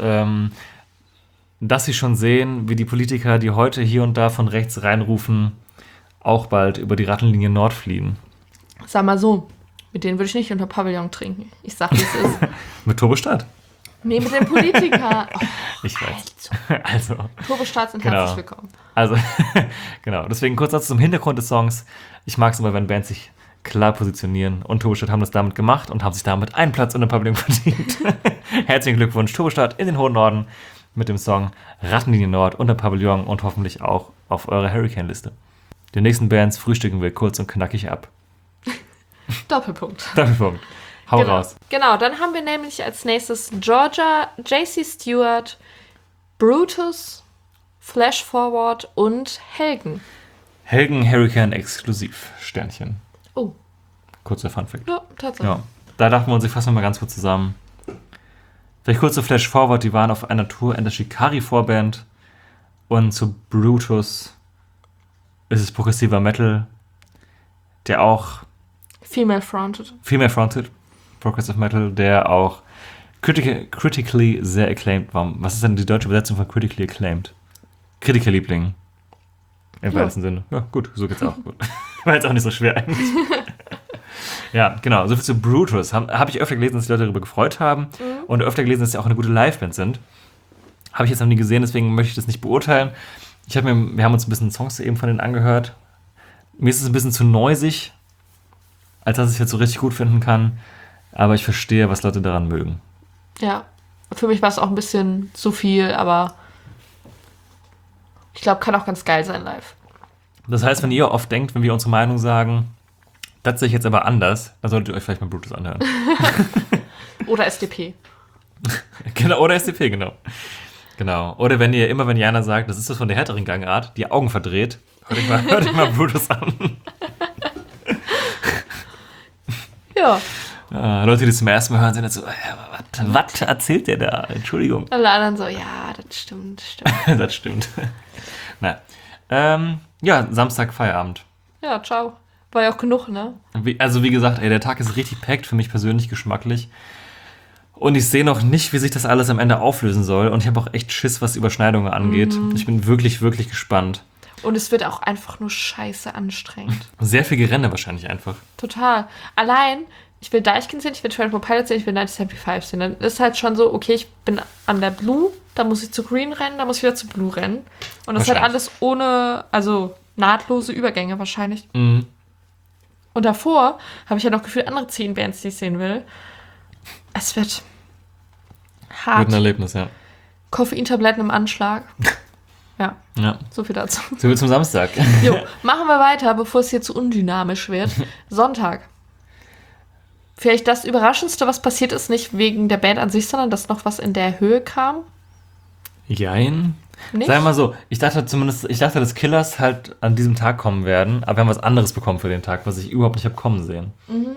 dass sie schon sehen, wie die Politiker, die heute hier und da von rechts reinrufen, auch bald über die Rattenlinie Nord fliehen. Sag mal so, mit denen würde ich nicht unter Pavillon trinken. Ich sag, wie es ist. Mit Turbostart? Nee, mit den Politikern. Oh, ich weiß. Also, Turbostart sind genau. herzlich willkommen. Also, genau. Deswegen kurz dazu zum Hintergrund des Songs. Ich mag es immer, wenn Bands sich klar positionieren. Und Turbostart haben das damit gemacht und haben sich damit einen Platz in der Pavillon verdient. Herzlichen Glückwunsch, Turbostart in den hohen Norden mit dem Song Rattenlinie Nord unter Pavillon und hoffentlich auch auf eurer Hurricane-Liste. Die nächsten Bands frühstücken wir kurz und knackig ab. Doppelpunkt. Hau raus. Genau, dann haben wir nämlich als nächstes Georgia, JC Stewart, Brutus, Flash Forward und Helgen. Helgen Hurricane exklusiv. Sternchen. Oh. Kurzer Funfact. Ja, tatsächlich. Ja. Da dachten wir uns, ich fasse mal ganz kurz zusammen. Vielleicht kurz zu Flash Forward, die waren auf einer Tour in der Shikari-Vorband. Und zu Brutus ist es progressiver Metal, der auch Female-fronted, Progressive Metal, der auch critically sehr acclaimed war. Was ist denn die deutsche Übersetzung von critically acclaimed? Kritikerliebling. Im weitesten Sinne. Ja, gut, so geht's auch. Gut. War jetzt auch nicht so schwer eigentlich. Ja, genau. Soviel zu Brutus. Hab ich öfter gelesen, dass die Leute darüber gefreut haben. Und öfter gelesen, dass sie auch eine gute Liveband sind. Habe ich jetzt noch nie gesehen, deswegen möchte ich das nicht beurteilen. Wir haben uns ein bisschen Songs eben von denen angehört. Mir ist es ein bisschen zu noisig, als dass ich es jetzt so richtig gut finden kann. Aber ich verstehe, was Leute daran mögen. Ja, für mich war es auch ein bisschen zu viel, aber ich glaube, kann auch ganz geil sein live. Das heißt, wenn ihr oft denkt, wenn wir unsere Meinung sagen, das sehe ich jetzt aber anders, dann solltet ihr euch vielleicht mal Brutus anhören. Oder SDP. Genau, oder SDP, genau. Oder wenn Jana sagt, das ist das von der härteren Gangart, die Augen verdreht, hört euch mal Brutus an. Ja. Leute, die das zum ersten Mal hören, sind jetzt so, was erzählt der da? Entschuldigung. Alle anderen so, ja, das stimmt. Das stimmt. Ja, Samstag Feierabend. Ja, ciao. War ja auch genug, ne? Wie gesagt, der Tag ist richtig packed, für mich persönlich geschmacklich. Und ich sehe noch nicht, wie sich das alles am Ende auflösen soll. Und ich habe auch echt Schiss, was Überschneidungen angeht. Ich bin wirklich, wirklich gespannt. Und es wird auch einfach nur scheiße anstrengend. Sehr viel Gerenne wahrscheinlich einfach. Total. Allein, ich will Deichkind sehen, ich will 24 Pilots sehen, ich will 1975 sehen. Dann ist halt schon so, okay, ich bin an der Blue, da muss ich zu Green rennen, da muss ich wieder zu Blue rennen. Und das ist halt alles ohne, also nahtlose Übergänge wahrscheinlich. Mhm. Und davor habe ich ja noch gefühlt andere 10 Bands, die ich sehen will. Es wird hart. Wird ein Erlebnis, ja. Koffeintabletten im Anschlag. Ja, so viel dazu. So wie zum Samstag. Jo, machen wir weiter, bevor es hier zu undynamisch wird. Sonntag. vielleicht das Überraschendste, was passiert ist, nicht wegen der Band an sich, sondern dass noch was in der Höhe kam. Jein. Nicht? Sagen wir mal so, ich dachte, dass Killers halt an diesem Tag kommen werden, aber wir haben was anderes bekommen für den Tag, was ich überhaupt nicht habe kommen sehen.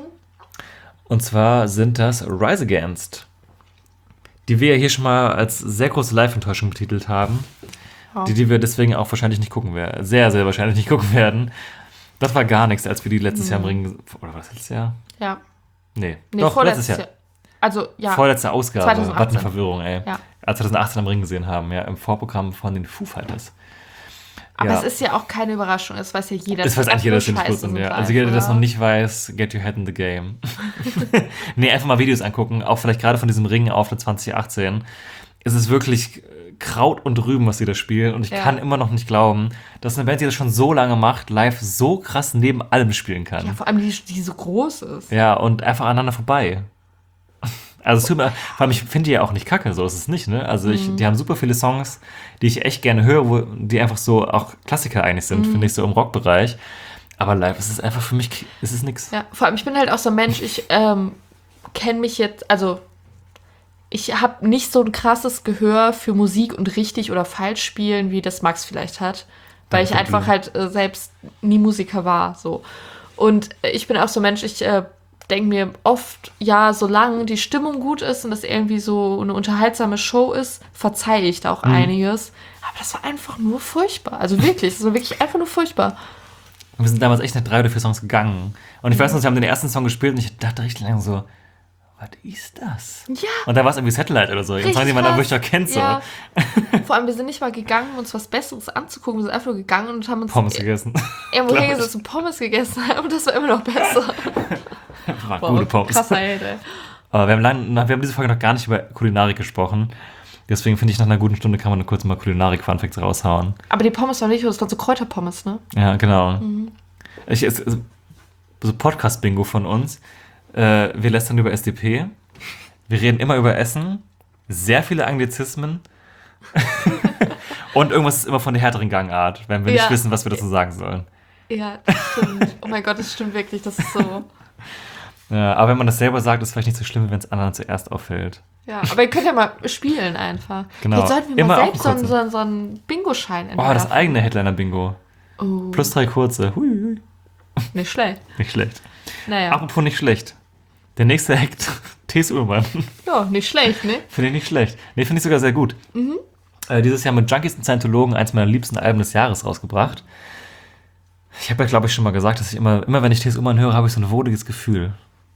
Und zwar sind das Rise Against, die wir ja hier schon mal als sehr große Live-Enttäuschung betitelt haben, die wir deswegen auch wahrscheinlich nicht gucken werden, sehr, sehr wahrscheinlich nicht gucken werden. Das war gar nichts, als wir die letztes Jahr im Ring, oder was, letztes Jahr? Ja. Nee, doch, letztes Jahr. Also, ja. Vorletzte Ausgabe. 2018. Was eine Verwirrung, ey. Ja. Als wir 2018 am Ring gesehen haben, ja, im Vorprogramm von den Foo Fighters. Aber es ist ja auch keine Überraschung, es weiß ja jeder. Das weiß eigentlich jeder, dass die Scheiße gut sind, ja. live, Also jeder, der das oder? noch nicht weiß, get your head in the game. Nee, einfach mal Videos angucken, auch vielleicht gerade von diesem Ring auf der 2018. Es ist wirklich Kraut und Rüben, was sie da spielen. Und ich kann immer noch nicht glauben, dass eine Band, die das schon so lange macht, live so krass neben allem spielen kann. Ja, vor allem die so groß ist. Ja, und einfach aneinander vorbei. Also es tut mir, vor allem, ich finde die ja auch nicht kacke, so ist es nicht, ne? Also die haben super viele Songs, die ich echt gerne höre, die einfach so auch Klassiker eigentlich sind, finde ich, so im Rockbereich. Aber live ist es einfach für mich, ist es nix. Ja, vor allem, ich bin halt auch so ein Mensch, ich kenne mich jetzt, also ich habe nicht so ein krasses Gehör für Musik und richtig oder falsch spielen, wie das Max vielleicht hat. Weil ich einfach halt selbst nie Musiker war, so. Und ich bin auch so ein Mensch, ich denke mir oft, ja, solange die Stimmung gut ist und das irgendwie so eine unterhaltsame Show ist, verzeihe ich da auch einiges. Aber das war einfach nur furchtbar. Also wirklich, das war wirklich einfach nur furchtbar. Und wir sind damals echt nach 3 oder 4 Songs gegangen. Und ich weiß noch, wir haben den ersten Song gespielt und ich dachte richtig lange so, was ist das? Ja. Und da war es irgendwie Satellite oder so. Jetzt sagen die mal, da wirklich auch kennt so. Ja. Vor allem, wir sind nicht mal gegangen, um uns was Besseres anzugucken. Wir sind einfach nur gegangen und haben uns Pommes gegessen. irgendwo hingesetzt und Pommes gegessen haben. Und das war immer noch besser. War gute Pommes. Krasser Hate, ey. Aber wir haben diese Folge noch gar nicht über Kulinarik gesprochen. Deswegen finde ich, nach einer guten Stunde kann man kurz mal Kulinarik-Funfacts raushauen. Aber die Pommes waren nicht, das waren so Kräuterpommes, ne? Ja, genau. So Podcast-Bingo von uns. Wir lästern über SDP. Wir reden immer über Essen. Sehr viele Anglizismen. Und irgendwas ist immer von der härteren Gangart, wenn wir nicht wissen, was wir dazu sagen sollen. Ja, das stimmt. Oh mein Gott, das stimmt wirklich. Das ist so. Ja, aber wenn man das selber sagt, ist es vielleicht nicht so schlimm, wenn es anderen zuerst auffällt. Ja, aber ihr könnt ja mal spielen einfach. Genau. Jetzt sollten wir Immer mal auch selbst einen so einen Bingo-Schein Oh, das eigene Headliner-Bingo. Oh. Plus 3 kurze. Hui. Nicht schlecht. Nicht schlecht. Naja. Apropos nicht schlecht. Der nächste Act, T.S. Ullmann. Ja, nicht schlecht, ne? Finde ich nicht schlecht. Nee, finde ich sogar sehr gut. Dieses Jahr mit Junkies und Scientologen eins meiner liebsten Alben des Jahres rausgebracht. Ich habe ja, glaube ich, schon mal gesagt, dass ich immer wenn ich T.S. Ullmann höre, habe ich so ein wohliges Gefühl.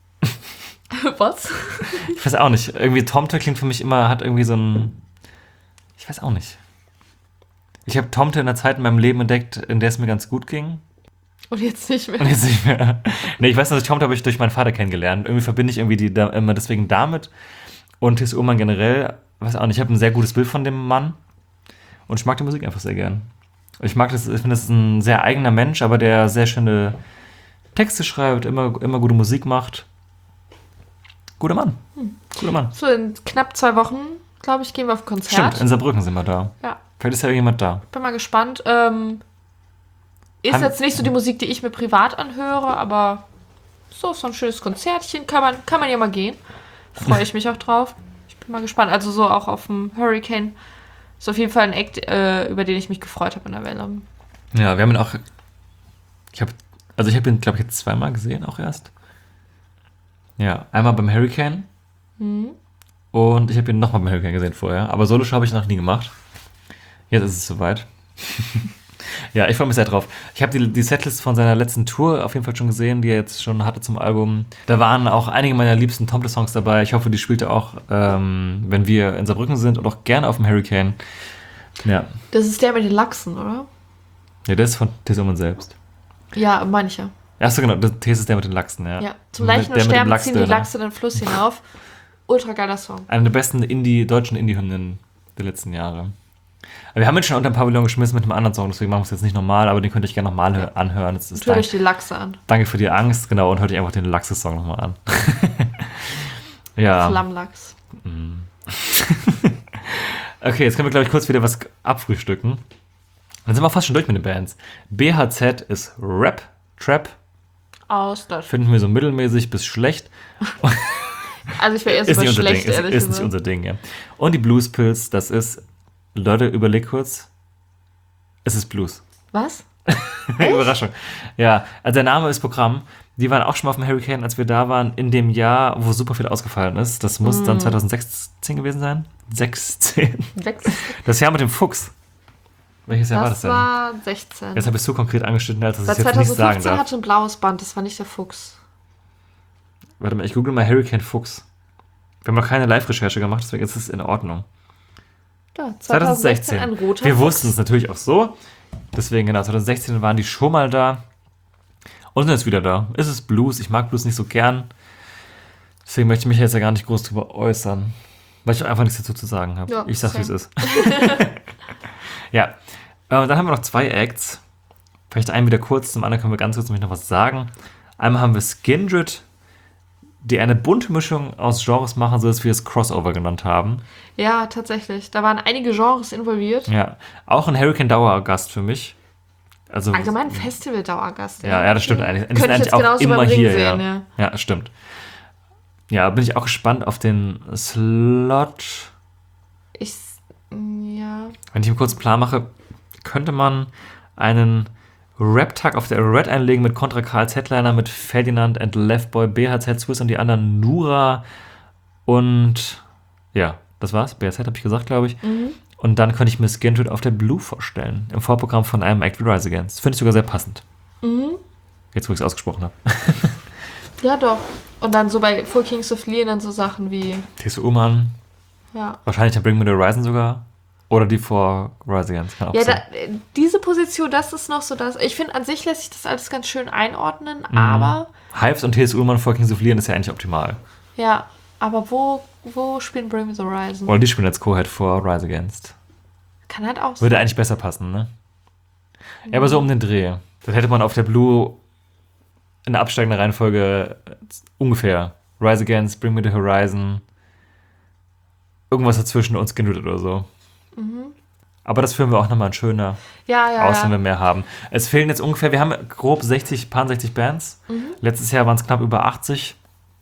Was? Ich weiß auch nicht. Irgendwie Tomte klingt für mich immer, hat irgendwie so ein... Ich weiß auch nicht. Ich habe Tomte in einer Zeit in meinem Leben entdeckt, in der es mir ganz gut ging. Und jetzt nicht mehr. Und jetzt nicht mehr. Nee, ich weiß nicht, Tomte habe ich durch meinen Vater kennengelernt. Irgendwie verbinde ich irgendwie immer deswegen damit. Und T.S. Ullmann generell, weiß auch nicht, ich habe ein sehr gutes Bild von dem Mann. Und ich mag die Musik einfach sehr gern. Ich finde, das ist ein sehr eigener Mensch, aber der sehr schöne Texte schreibt, immer gute Musik macht. Guter Mann. Guter Mann. So, in knapp 2 Wochen, glaube ich, gehen wir auf ein Konzert. Stimmt, in Saarbrücken sind wir da. Ja. Vielleicht ist ja irgendjemand da. Bin mal gespannt. Ist jetzt nicht so die Musik, die ich mir privat anhöre, aber so ein schönes Konzertchen kann man ja mal gehen. Freue ich mich auch drauf. Ich bin mal gespannt. Also so auch auf dem Hurricane. Ist auf jeden Fall ein Act, über den ich mich gefreut habe in der Welle. Ja, wir haben ihn auch... Ich habe ihn, glaube ich, jetzt 2-mal gesehen, auch erst. Ja, einmal beim Hurricane. Und ich habe ihn nochmal beim Hurricane gesehen vorher. Aber Solo-Show habe ich noch nie gemacht. Jetzt ist es soweit. Ja, ich freue mich sehr drauf. Ich habe die Setlist von seiner letzten Tour auf jeden Fall schon gesehen, die er jetzt schon hatte zum Album. Da waren auch einige meiner liebsten Tomte-Songs dabei. Ich hoffe, die spielt er auch, wenn wir in Saarbrücken sind und auch gerne auf dem Hurricane. Ja. Das ist der mit den Lachsen, oder? Ja, der ist von T.S. Ullmann selbst. Ja, manche. Achso, genau, T.S. ist der mit den Lachsen, ja. Ja, zum Leichen und Sterben ziehen die Lachse den Fluss hinauf. Ultra geiler Song. Eine der besten deutschen Indie-Hymnen der letzten Jahre. Aber wir haben ihn schon unter den Pavillon geschmissen mit einem anderen Song, deswegen machen wir es jetzt nicht normal, aber den könnt ihr euch gerne nochmal anhören. Hört euch die Lachse an. Danke für die Angst, genau, und hört euch einfach den Lachse-Song nochmal an. Ja. Flammlachs. Okay, jetzt können wir, glaube ich, kurz wieder was abfrühstücken. Dann sind wir fast schon durch mit den Bands. BHZ ist Rap, Trap Aus Deutschland. Finden wir so mittelmäßig bis schlecht. Also ich wäre erst Ist mal nicht unser Ding. schlecht, ehrlich Ist nicht gesagt. unser Ding, ja. Und die Blues Pills, das ist, Leute, überlegt kurz. Es ist Blues. Was? Überraschung. Ja, also der Name ist Programm. Die waren auch schon mal auf dem Hurricane, als wir da waren, in dem Jahr, wo super viel ausgefallen ist. Das muss dann 2016 gewesen sein. 16. Das Jahr mit dem Fuchs. Welches Jahr war das denn? Das war 16. Jetzt habe ich es so konkret angeschnitten, als dass ich Seit es jetzt nicht sagen 2015 darf. hatte ein blaues Band, das war nicht der Fuchs. Warte mal, ich google mal Hurricane Fuchs. Wir haben noch keine Live-Recherche gemacht, deswegen ist es in Ordnung. Ja, 2016. ein roter Wir Fuchs. wussten es natürlich auch so. Deswegen, genau, 2016 waren die schon mal da. Und sind jetzt wieder da. Es ist Blues. Ich mag Blues nicht so gern. Deswegen möchte ich mich jetzt ja gar nicht groß drüber äußern. Weil ich einfach nichts dazu zu sagen habe. Ja, Ich sag, wie es same. ist. Ja. Und dann haben wir noch 2 Acts. Vielleicht einen wieder kurz, zum anderen können wir ganz kurz noch was sagen. Einmal haben wir Skindred, die eine bunte Mischung aus Genres machen, so dass wir es Crossover genannt haben. Ja, tatsächlich. Da waren einige Genres involviert. Ja. Auch ein Hurricane-Dauergast für mich. Also, Allgemein Festival-Dauergast. ja, das stimmt eigentlich. Die Könnte sind ich eigentlich jetzt auch genauso immer beim Ring hier. sehen, ja. Ja, stimmt. Ja, bin ich auch gespannt auf den Slot. Ja. Wenn ich mir kurz einen Plan mache, könnte man einen Rap-Tag auf der Red einlegen mit Contra Karls Headliner, mit Ferdinand and Leftboy, BHZ Swiss und die anderen Nura und ja, das war's. BHZ habe ich gesagt, glaube ich. Und dann könnte ich mir Skindred auf der Blue vorstellen, im Vorprogramm von einem Act wie Rise Against. Finde ich sogar sehr passend. Jetzt, wo ich es ausgesprochen habe. Ja, doch. Und dann so bei Full Kings of Leon dann so Sachen wie, TSU-Mann, ja. wahrscheinlich der Bring Me the Horizon sogar. Oder die vor Rise Against. Kann auch Ja, sein. diese Position, das ist noch so das. Ich finde, an sich lässt sich das alles ganz schön einordnen, aber Hives und TSU-Mann vor Kings of Leon ist ja eigentlich optimal. ja, aber wo spielen Bring Me the Horizon? Oder die spielen als Co-Head vor Rise Against. Kann halt auch sein. Würde eigentlich besser passen, ne? Ja, aber so um den Dreh. Dann hätte man auf der Blue in der absteigenden Reihenfolge ungefähr Rise Against, Bring Me the Horizon, irgendwas dazwischen und Skindred oder so. Aber das führen wir auch nochmal ein schöner Ja. aus, wenn wir mehr haben. Es fehlen jetzt ungefähr, wir haben grob 60 Bands. Letztes Jahr waren es knapp über 80.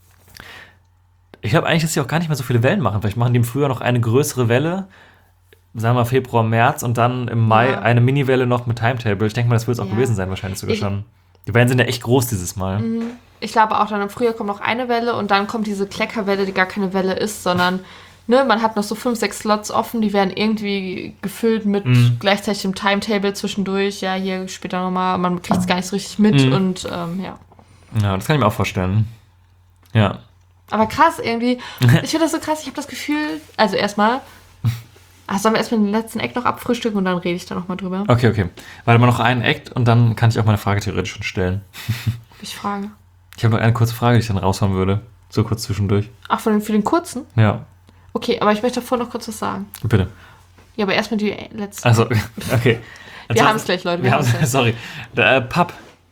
Ich glaube eigentlich, dass sie auch gar nicht mehr so viele Wellen machen. Vielleicht machen die im Frühjahr noch eine größere Welle, sagen wir Februar, März und dann im Mai eine Mini-Welle noch mit Timetable. Ich denke mal, das wird es auch gewesen sein, wahrscheinlich sogar schon. Die Wellen sind ja echt groß dieses Mal. Ich glaube auch, dann im Frühjahr kommt noch eine Welle und dann kommt diese Kleckerwelle, die gar keine Welle ist, sondern man hat noch so 5, 6 Slots offen, die werden irgendwie gefüllt mit gleichzeitig dem Timetable zwischendurch. Ja, hier später nochmal, man kriegt es gar nicht so richtig mit und ja. Ja, das kann ich mir auch vorstellen. Ja. Aber krass irgendwie. Ich finde das so krass, ich habe das Gefühl, also erstmal, sollen wir erstmal den letzten Eck noch abfrühstücken und dann rede ich da nochmal drüber. Okay. Warte mal noch einen Act und dann kann ich auch meine Frage theoretisch schon stellen. Ich frage. Ich habe noch eine kurze Frage, die ich dann raushauen würde. So kurz zwischendurch. Ach, für den kurzen? Ja, Okay, aber ich möchte davor noch kurz was sagen. bitte. Ja, aber erstmal die letzte. Also, okay. Wir haben es gleich, Leute. Wir haben es gleich. Sorry. Pub.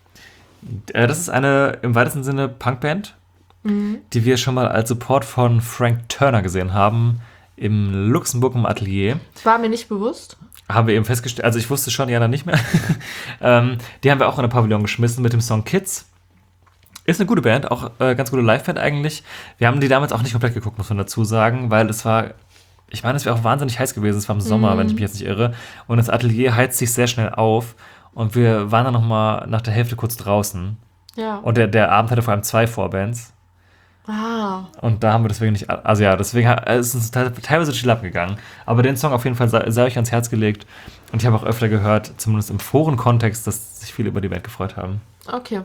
Das ist eine im weitesten Sinne Punkband, die wir schon mal als Support von Frank Turner gesehen haben im Luxemburg im Atelier. War mir nicht bewusst. Haben wir eben festgestellt, also ich wusste schon, ja, dann nicht mehr. Die haben wir auch in den Pavillon geschmissen mit dem Song Kids. Ist eine gute Band, auch ganz gute Liveband eigentlich. Wir haben die damals auch nicht komplett geguckt, muss man dazu sagen, weil es war, ich meine, es wäre auch wahnsinnig heiß gewesen. Es war im Sommer, wenn ich mich jetzt nicht irre. Und das Atelier heizt sich sehr schnell auf. Und wir waren dann nochmal nach der Hälfte kurz draußen. Ja. Und der Abend hatte vor allem 2 Vorbands. Und da haben wir deswegen nicht, also ja, deswegen ist es teilweise durch die Lappen gegangen. Aber den Song auf jeden Fall sei euch ans Herz gelegt. Und ich habe auch öfter gehört, zumindest im Forenkontext, dass sich viele über die Band gefreut haben. Okay.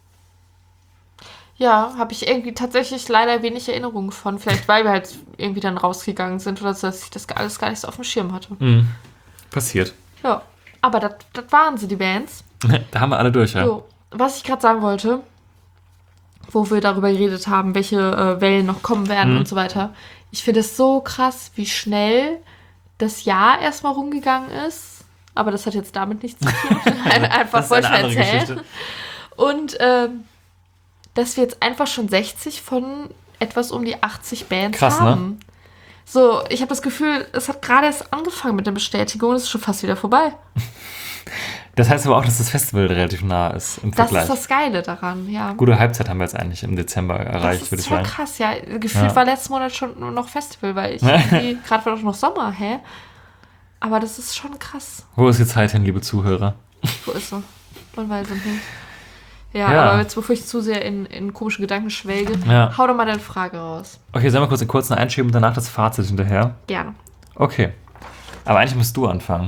Ja, habe ich irgendwie tatsächlich leider wenig Erinnerungen von. Vielleicht, weil wir halt irgendwie dann rausgegangen sind oder so, dass ich das alles gar nicht so auf dem Schirm hatte. Passiert. Ja, aber das waren sie, die Bands. Da haben wir alle durch, ja. So, was ich gerade sagen wollte, wo wir darüber geredet haben, welche Wellen noch kommen werden und so weiter. Ich finde es so krass, wie schnell das Jahr erstmal rumgegangen ist. Aber das hat jetzt damit nichts zu tun. Einfach Das ist wollte ich eine andere erzählen. Geschichte. Und dass wir jetzt einfach schon 60 von etwas um die 80 Bands Krass, haben. ne? So, ich habe das Gefühl, es hat gerade erst angefangen mit der Bestätigung und es ist schon fast wieder vorbei. Das heißt aber auch, dass das Festival relativ nah ist im Vergleich. Das ist das Geile daran, ja. Gute Halbzeit haben wir jetzt eigentlich im Dezember erreicht, würde ich sagen. Das ist krass, ja. Gefühlt war letzten Monat schon nur noch Festival, weil gerade war doch noch Sommer, Aber das ist schon krass. Wo ist die Zeit hin, liebe Zuhörer? Wo ist sie? Man weiß es nicht. Ja, aber jetzt, bevor ich zu sehr in komische Gedanken schwelge, hau doch mal deine Frage raus. Okay, sollen wir kurz einen kurzen einschieben und danach das Fazit hinterher? Gerne. Okay. Aber eigentlich musst du anfangen.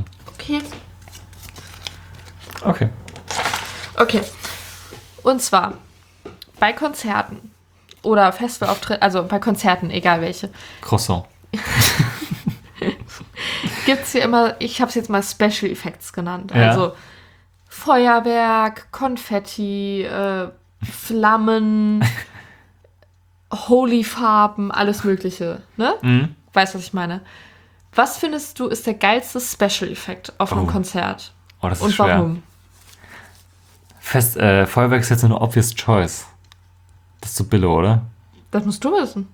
Okay. Und zwar bei Konzerten oder Festivalauftritten, also bei Konzerten, egal welche. Croissant. Gibt es hier immer, ich habe es jetzt mal Special Effects genannt. Also Feuerwerk, Konfetti, Flammen, Holy-Farben, alles Mögliche. Ne? Mhm. Weißt du, was ich meine? Was findest du ist der geilste Special-Effekt auf einem Konzert? Oh, das ist und schwer. Warum? Feuerwerk ist jetzt so eine obvious choice. Das ist so billo, oder? Das musst du wissen.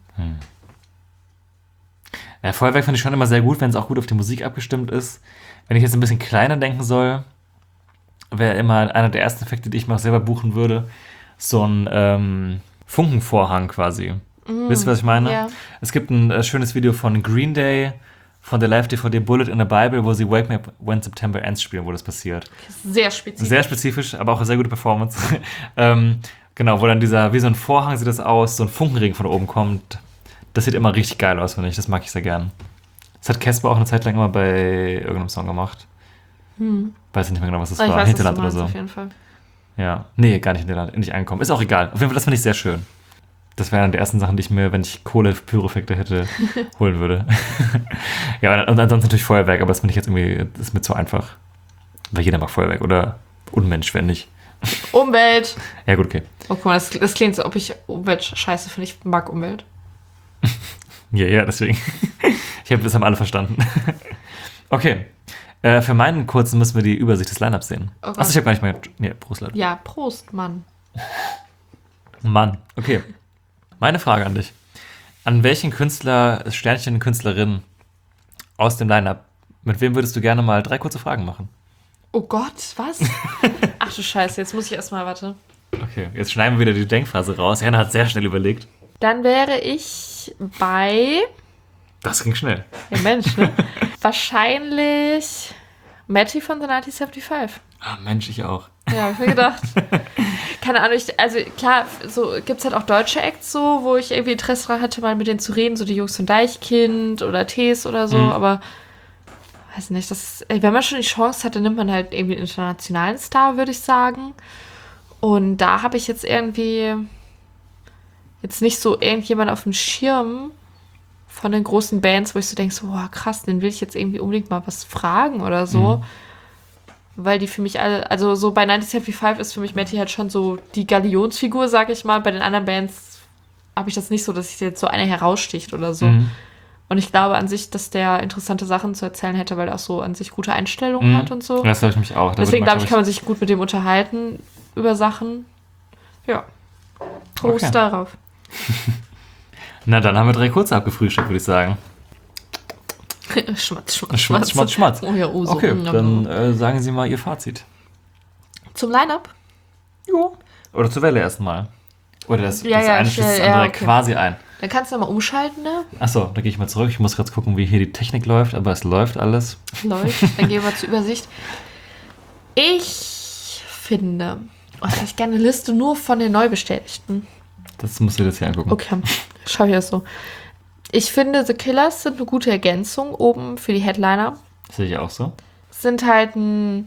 Ja, Feuerwerk finde ich schon immer sehr gut, wenn es auch gut auf die Musik abgestimmt ist. Wenn ich jetzt ein bisschen kleiner denken soll, wäre immer einer der ersten Effekte, die ich mal selber buchen würde, so ein Funkenvorhang quasi. Wisst ihr, was ich meine? Ja. Es gibt ein schönes Video von Green Day, von der Live-DVD Bullet in the Bible, wo sie Wake Me Up When September Ends spielen, wo das passiert. Sehr spezifisch. Sehr spezifisch, aber auch eine sehr gute Performance. Genau, wo dann wie so ein Vorhang sieht das aus, so ein Funkenregen von oben kommt. Das sieht immer richtig geil aus, finde ich. Das mag ich sehr gern. Das hat Casper auch eine Zeit lang immer bei irgendeinem Song gemacht. Weiß nicht mehr genau, was das war. Hinterland oder so. Auf jeden Fall. Ja. Nee, gar nicht Hinterland, nicht Ankommen. Ist auch egal. Auf jeden Fall, das finde ich sehr schön. Das wäre eine der ersten Sachen, die ich mir, wenn ich Kohle-Pyrofekte hätte, holen würde. Ja, und ansonsten natürlich Feuerwerk, aber das finde ich jetzt irgendwie, das ist mir zu einfach. Weil jeder mag Feuerwerk oder Unmensch, wenn nicht. Umwelt. Ja, gut, okay. Oh, guck mal, das klingt so, ob ich Umwelt scheiße finde. Ich mag Umwelt. Ja, deswegen. Das haben alle verstanden. Okay. Für meinen kurzen müssen wir die Übersicht des Line-Ups sehen. Okay. Achso, ich habe gar nicht mehr. Nee, Prost, Leute. Ja, Prost, Mann. Mann, okay. Meine Frage an dich. An welchen Künstler, Sternchen, Künstlerin aus dem Line-Up, mit wem würdest du gerne mal 3 kurze Fragen machen? Oh Gott, was? Ach du Scheiße, jetzt muss ich erstmal, warte. Okay, jetzt schneiden wir wieder die Denkphase raus. Jana hat sehr schnell überlegt. Dann wäre ich bei... Das ging schnell. Ja, Mensch, ne? Wahrscheinlich Matty von The 1975. Ah, Mensch, ich auch. Ja, hab ich mir gedacht. Keine Ahnung, also klar, so gibt's halt auch deutsche Acts so, wo ich irgendwie Interesse daran hatte, mal mit denen zu reden, so die Jungs von Deichkind oder Tees oder so, aber weiß nicht, wenn man schon die Chance hat, dann nimmt man halt irgendwie einen internationalen Star, würde ich sagen. Und da habe ich jetzt irgendwie jetzt nicht so irgendjemand auf dem Schirm von den großen Bands, wo ich so denke, so, boah, krass, den will ich jetzt irgendwie unbedingt mal was fragen oder so. Weil die für mich alle, also so bei 1975 ist für mich Matty halt schon so die Galionsfigur, sag ich mal. Bei den anderen Bands habe ich das nicht so, dass sich jetzt so einer heraussticht oder so. Und ich glaube an sich, dass der interessante Sachen zu erzählen hätte, weil er auch so an sich gute Einstellungen hat und so. Das glaube ich mich auch. Deswegen glaube ich, kann man sich gut mit dem unterhalten über Sachen. Ja. Prost darauf. Na, dann haben wir 3 kurze abgefrühstückt, würde ich sagen. Schmatz. Oh ja, so. Okay, dann sagen Sie mal Ihr Fazit. Zum Line-Up? Ja. Oder zur Welle erstmal. Oder das eine schließt das ja, andere okay. quasi ein. Dann kannst du nochmal umschalten, ne? Achso, da gehe ich mal zurück. Ich muss gerade gucken, wie hier die Technik läuft, aber es läuft alles. Dann gehen wir zur Übersicht. Ich finde, hätte ich gerne eine Liste nur von den Neubestätigten. Das musst du jetzt hier angucken. Okay, schau ich das so. Ich finde, The Killers sind eine gute Ergänzung oben für die Headliner. Das sehe ich auch so. Sind halt ein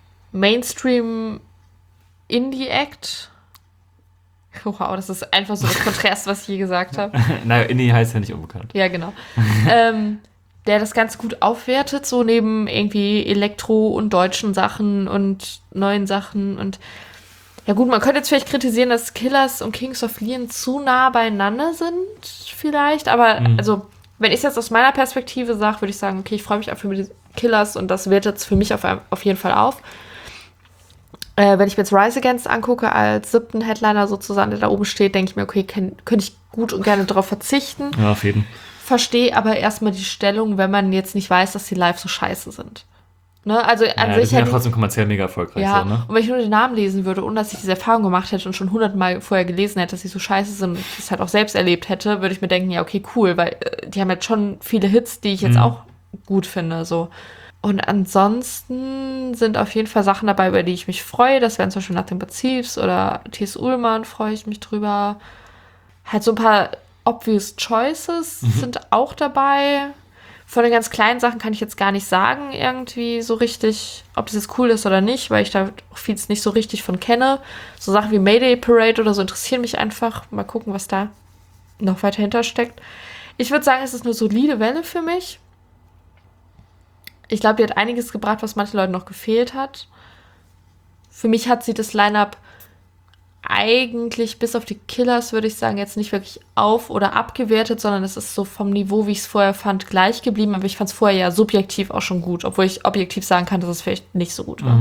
Mainstream-Indie-Act. Wow, das ist einfach so das Kontrast, was ich je gesagt habe. Naja, Indie heißt ja nicht unbekannt. Ja, genau. Der das Ganze gut aufwertet, so neben irgendwie Elektro und deutschen Sachen und neuen Sachen. Und ja gut, man könnte jetzt vielleicht kritisieren, dass Killers und Kings of Leon zu nah beieinander sind, vielleicht. Aber also, wenn ich es jetzt aus meiner Perspektive sage, würde ich sagen, okay, ich freue mich einfach über die Killers und das wertet es für mich auf jeden Fall auf. Wenn ich mir jetzt Rise Against angucke, als 7. Headliner sozusagen, der da oben steht, denke ich mir, okay, könnte ich gut und gerne darauf verzichten. Ja, auf jeden. Verstehe aber erstmal die Stellung, wenn man jetzt nicht weiß, dass die live so scheiße sind. Ne? Also an die sich sind ja hätte trotzdem kommerziell mega erfolgreich. ja, So, ne? und wenn ich nur den Namen lesen würde, ohne dass ich diese Erfahrung gemacht hätte und schon 100-mal vorher gelesen hätte, dass sie so scheiße sind und ich das halt auch selbst erlebt hätte, würde ich mir denken, ja, okay, cool, weil die haben jetzt schon viele Hits, die ich jetzt auch gut finde, so. Und ansonsten sind auf jeden Fall Sachen dabei, über die ich mich freue. Das wären zum Beispiel Nothing But Thieves oder T.S. Ullmann, freue ich mich drüber. Halt so ein paar obvious choices sind auch dabei. Von den ganz kleinen Sachen kann ich jetzt gar nicht sagen, irgendwie so richtig, ob das jetzt cool ist oder nicht, weil ich da auch vieles nicht so richtig von kenne. So Sachen wie Mayday Parade oder so interessieren mich einfach. Mal gucken, was da noch weiter hintersteckt. Ich würde sagen, es ist eine solide Welle für mich. Ich glaube, die hat einiges gebracht, was manchen Leuten noch gefehlt hat. Für mich hat sie das Line-Up eigentlich bis auf die Killers, würde ich sagen, jetzt nicht wirklich auf- oder abgewertet, sondern es ist so vom Niveau, wie ich es vorher fand, gleich geblieben. Aber ich fand es vorher ja subjektiv auch schon gut, obwohl ich objektiv sagen kann, dass es vielleicht nicht so gut war.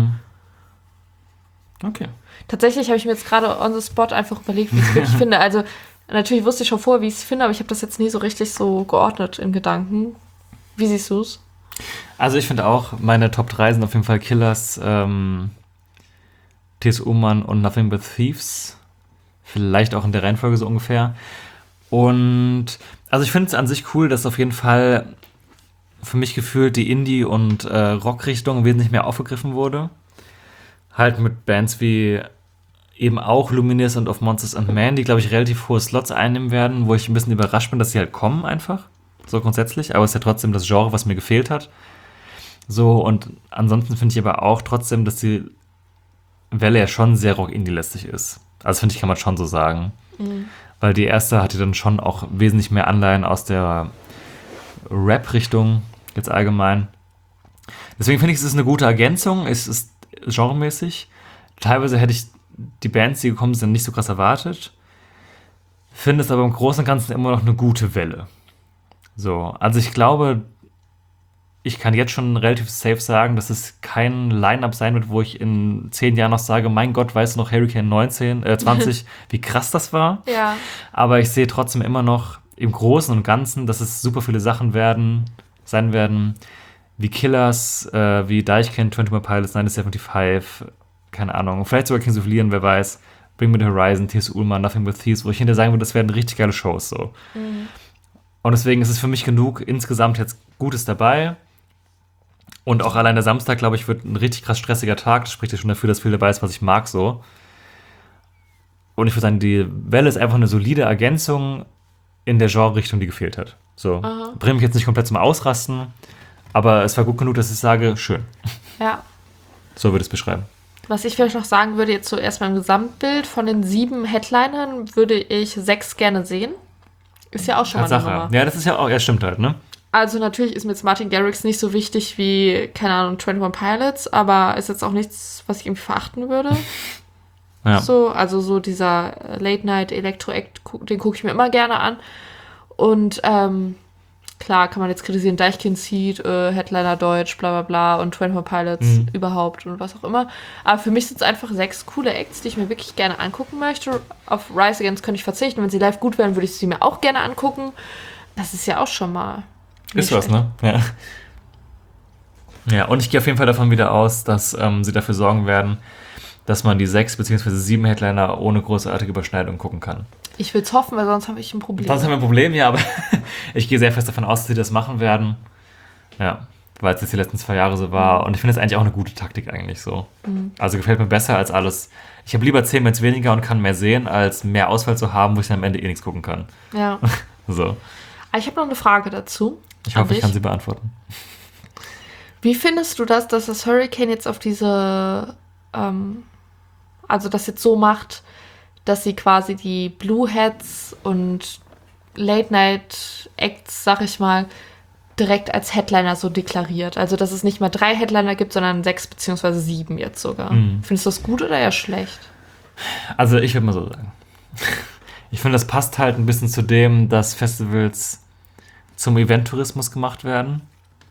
Okay. Tatsächlich habe ich mir jetzt gerade on the spot einfach überlegt, wie ich es wirklich finde. Also natürlich wusste ich schon vorher, wie ich es finde, aber ich habe das jetzt nie so richtig so geordnet in Gedanken. Wie siehst du es? Also ich finde auch, meine Top 3 sind auf jeden Fall Killers, T.S. Ullmann und Nothing But Thieves. Vielleicht auch in der Reihenfolge so ungefähr. Und also ich finde es an sich cool, dass auf jeden Fall für mich gefühlt die Indie- und Rock-Richtung wesentlich mehr aufgegriffen wurde. Halt mit Bands wie eben auch Lumineers und Of Monsters and Men, die, glaube ich, relativ hohe Slots einnehmen werden, wo ich ein bisschen überrascht bin, dass sie halt kommen einfach. So grundsätzlich. Aber es ist ja trotzdem das Genre, was mir gefehlt hat. So, und ansonsten finde ich aber auch trotzdem, dass die Welle ja schon sehr Rock-Indie-lästig ist. Also finde ich, kann man schon so sagen. Weil die erste hatte dann schon auch wesentlich mehr Anleihen aus der Rap-Richtung, jetzt allgemein. Deswegen finde ich, es ist eine gute Ergänzung. Es ist genremäßig. Teilweise hätte ich die Bands, die gekommen sind, nicht so krass erwartet. Finde es aber im Großen und Ganzen immer noch eine gute Welle. So, also ich glaube, ich kann jetzt schon relativ safe sagen, dass es kein Line-Up sein wird, wo ich in 10 Jahren noch sage, mein Gott, weißt du noch, Hurricane 20, wie krass das war. Ja. Aber ich sehe trotzdem immer noch im Großen und Ganzen, dass es super viele Sachen sein werden, wie Killers, wie Deichkind, 21 Pilots, 1975, keine Ahnung, vielleicht sogar Kings of Leon, wer weiß, Bring Me The Horizon, T.S. Ullmann, Nothing But Thieves, wo ich hinterher sagen würde, das werden richtig geile Shows, so. Und deswegen ist es für mich genug, insgesamt jetzt Gutes dabei. Und auch allein der Samstag, glaube ich, wird ein richtig krass stressiger Tag. Das spricht ja schon dafür, dass viel dabei ist, was ich mag, so. Und ich würde sagen, die Welle ist einfach eine solide Ergänzung in der Genre-Richtung, die gefehlt hat. So. Bringt mich jetzt nicht komplett zum Ausrasten, aber es war gut genug, dass ich sage, schön. Ja. So würde ich es beschreiben. Was ich vielleicht noch sagen würde, jetzt so erstmal im Gesamtbild, von den 7 Headlinern würde ich 6 gerne sehen. Ist ja auch schon mal eine Nummer. Ja, das ist ja auch, ja, stimmt halt, ne? Also natürlich ist mir jetzt Martin Garrix nicht so wichtig wie, keine Ahnung, 21 Pilots, aber ist jetzt auch nichts, was ich irgendwie verachten würde. Ja. So, also so dieser Late-Night-Electro-Act, den gucke ich mir immer gerne an. Und klar kann man jetzt kritisieren, Deichkind Seed, Headliner Deutsch, bla bla bla und 21 Pilots überhaupt und was auch immer. Aber für mich sind es einfach 6 coole Acts, die ich mir wirklich gerne angucken möchte. Auf Rise Against könnte ich verzichten. Wenn sie live gut wären, würde ich sie mir auch gerne angucken. Das ist ja auch schon mal ist was, ne? Ja. Ja, und ich gehe auf jeden Fall davon wieder aus, dass sie dafür sorgen werden, dass man die 6 bzw. 7 Headliner ohne großartige Überschneidung gucken kann. Ich will es hoffen, weil sonst habe ich ein Problem. Sonst haben wir ein Problem, ja, aber ich gehe sehr fest davon aus, dass sie das machen werden. Ja, weil es jetzt die letzten 2 Jahre so war. Und ich finde es eigentlich auch eine gute Taktik eigentlich so. Also gefällt mir besser als alles. Ich habe lieber 10 Bands weniger und kann mehr sehen, als mehr Auswahl zu haben, wo ich dann am Ende eh nichts gucken kann. Ja. So. Ich habe noch eine Frage dazu. Ich hoffe, ich kann sie beantworten. Wie findest du das, dass das Hurricane jetzt auf diese, also das jetzt so macht, dass sie quasi die Blueheads und Late-Night-Acts, sag ich mal, direkt als Headliner so deklariert? Also, dass es nicht mehr 3 Headliner gibt, sondern 6 bzw. 7 jetzt sogar. Findest du das gut oder eher schlecht? Also, ich würde mal so sagen. Ich finde, das passt halt ein bisschen zu dem, dass Festivals zum Event-Tourismus gemacht werden.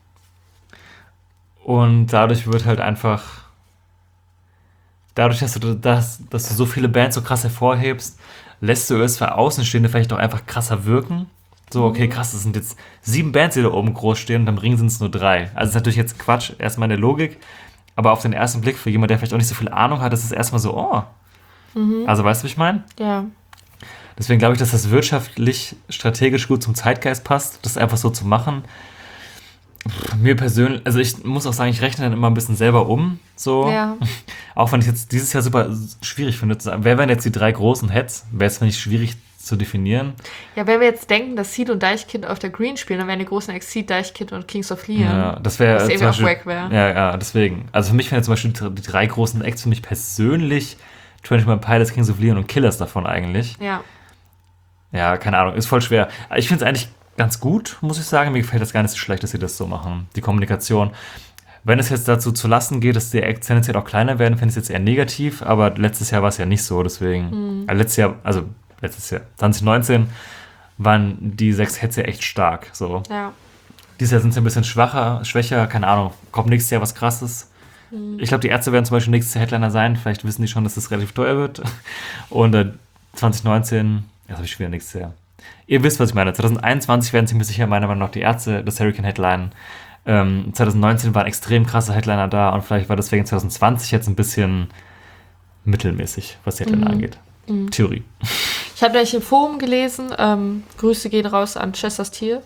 Und dadurch wird halt einfach, dadurch, dass du so viele Bands so krass hervorhebst, lässt du es für Außenstehende vielleicht auch einfach krasser wirken. So, okay, krass, das sind jetzt 7 Bands, die da oben groß stehen und am Ring sind es nur 3. Also ist natürlich jetzt Quatsch, erstmal in der Logik, aber auf den ersten Blick für jemanden, der vielleicht auch nicht so viel Ahnung hat, ist es erstmal so, oh. Also weißt du, was ich meine? Ja. Deswegen glaube ich, dass das wirtschaftlich, strategisch gut zum Zeitgeist passt, das einfach so zu machen. Mir persönlich, also ich muss auch sagen, ich rechne dann immer ein bisschen selber um, so. Ja. Auch wenn ich jetzt dieses Jahr super schwierig finde zu sagen, wer wären jetzt die 3 großen Heads? Wäre es, finde ich, schwierig zu definieren. Ja, wenn wir jetzt denken, dass Seed und Deichkind auf der Green spielen, dann wären die großen Exceed, Deichkind und Kings of Leon. Ja, das wäre was irgendwie auch wack wäre. Ja, deswegen. Also für mich wären zum Beispiel die 3 großen Acts für mich persönlich 21 Pilots, Kings of Leon und Killers davon eigentlich. Ja. Ja, keine Ahnung, ist voll schwer. Ich finde es eigentlich ganz gut, muss ich sagen. Mir gefällt das gar nicht so schlecht, dass sie das so machen, die Kommunikation. Wenn es jetzt dazu zu lassen geht, dass die Acts tendenziell auch kleiner werden, finde ich es jetzt eher negativ, aber letztes Jahr war es ja nicht so, deswegen. Letztes Jahr, 2019, waren die 6 Heads ja echt stark. So. Ja. Dieses Jahr sind sie ein bisschen schwächer, keine Ahnung, kommt nächstes Jahr was Krasses. Ich glaube, die Ärzte werden zum Beispiel nächstes Jahr Headliner sein, vielleicht wissen die schon, dass das relativ teuer wird. Und 2019, das habe ich schon wieder nächstes Jahr. Ihr wisst, was ich meine. 2021 werden ziemlich sicher meiner Meinung nach die Ärzte das Hurricane Headline. 2019 waren extrem krasse Headliner da und vielleicht war deswegen 2020 jetzt ein bisschen mittelmäßig, was die Headliner angeht. Theorie. Ich habe nämlich im Forum gelesen, Grüße gehen raus an Chesters Tier,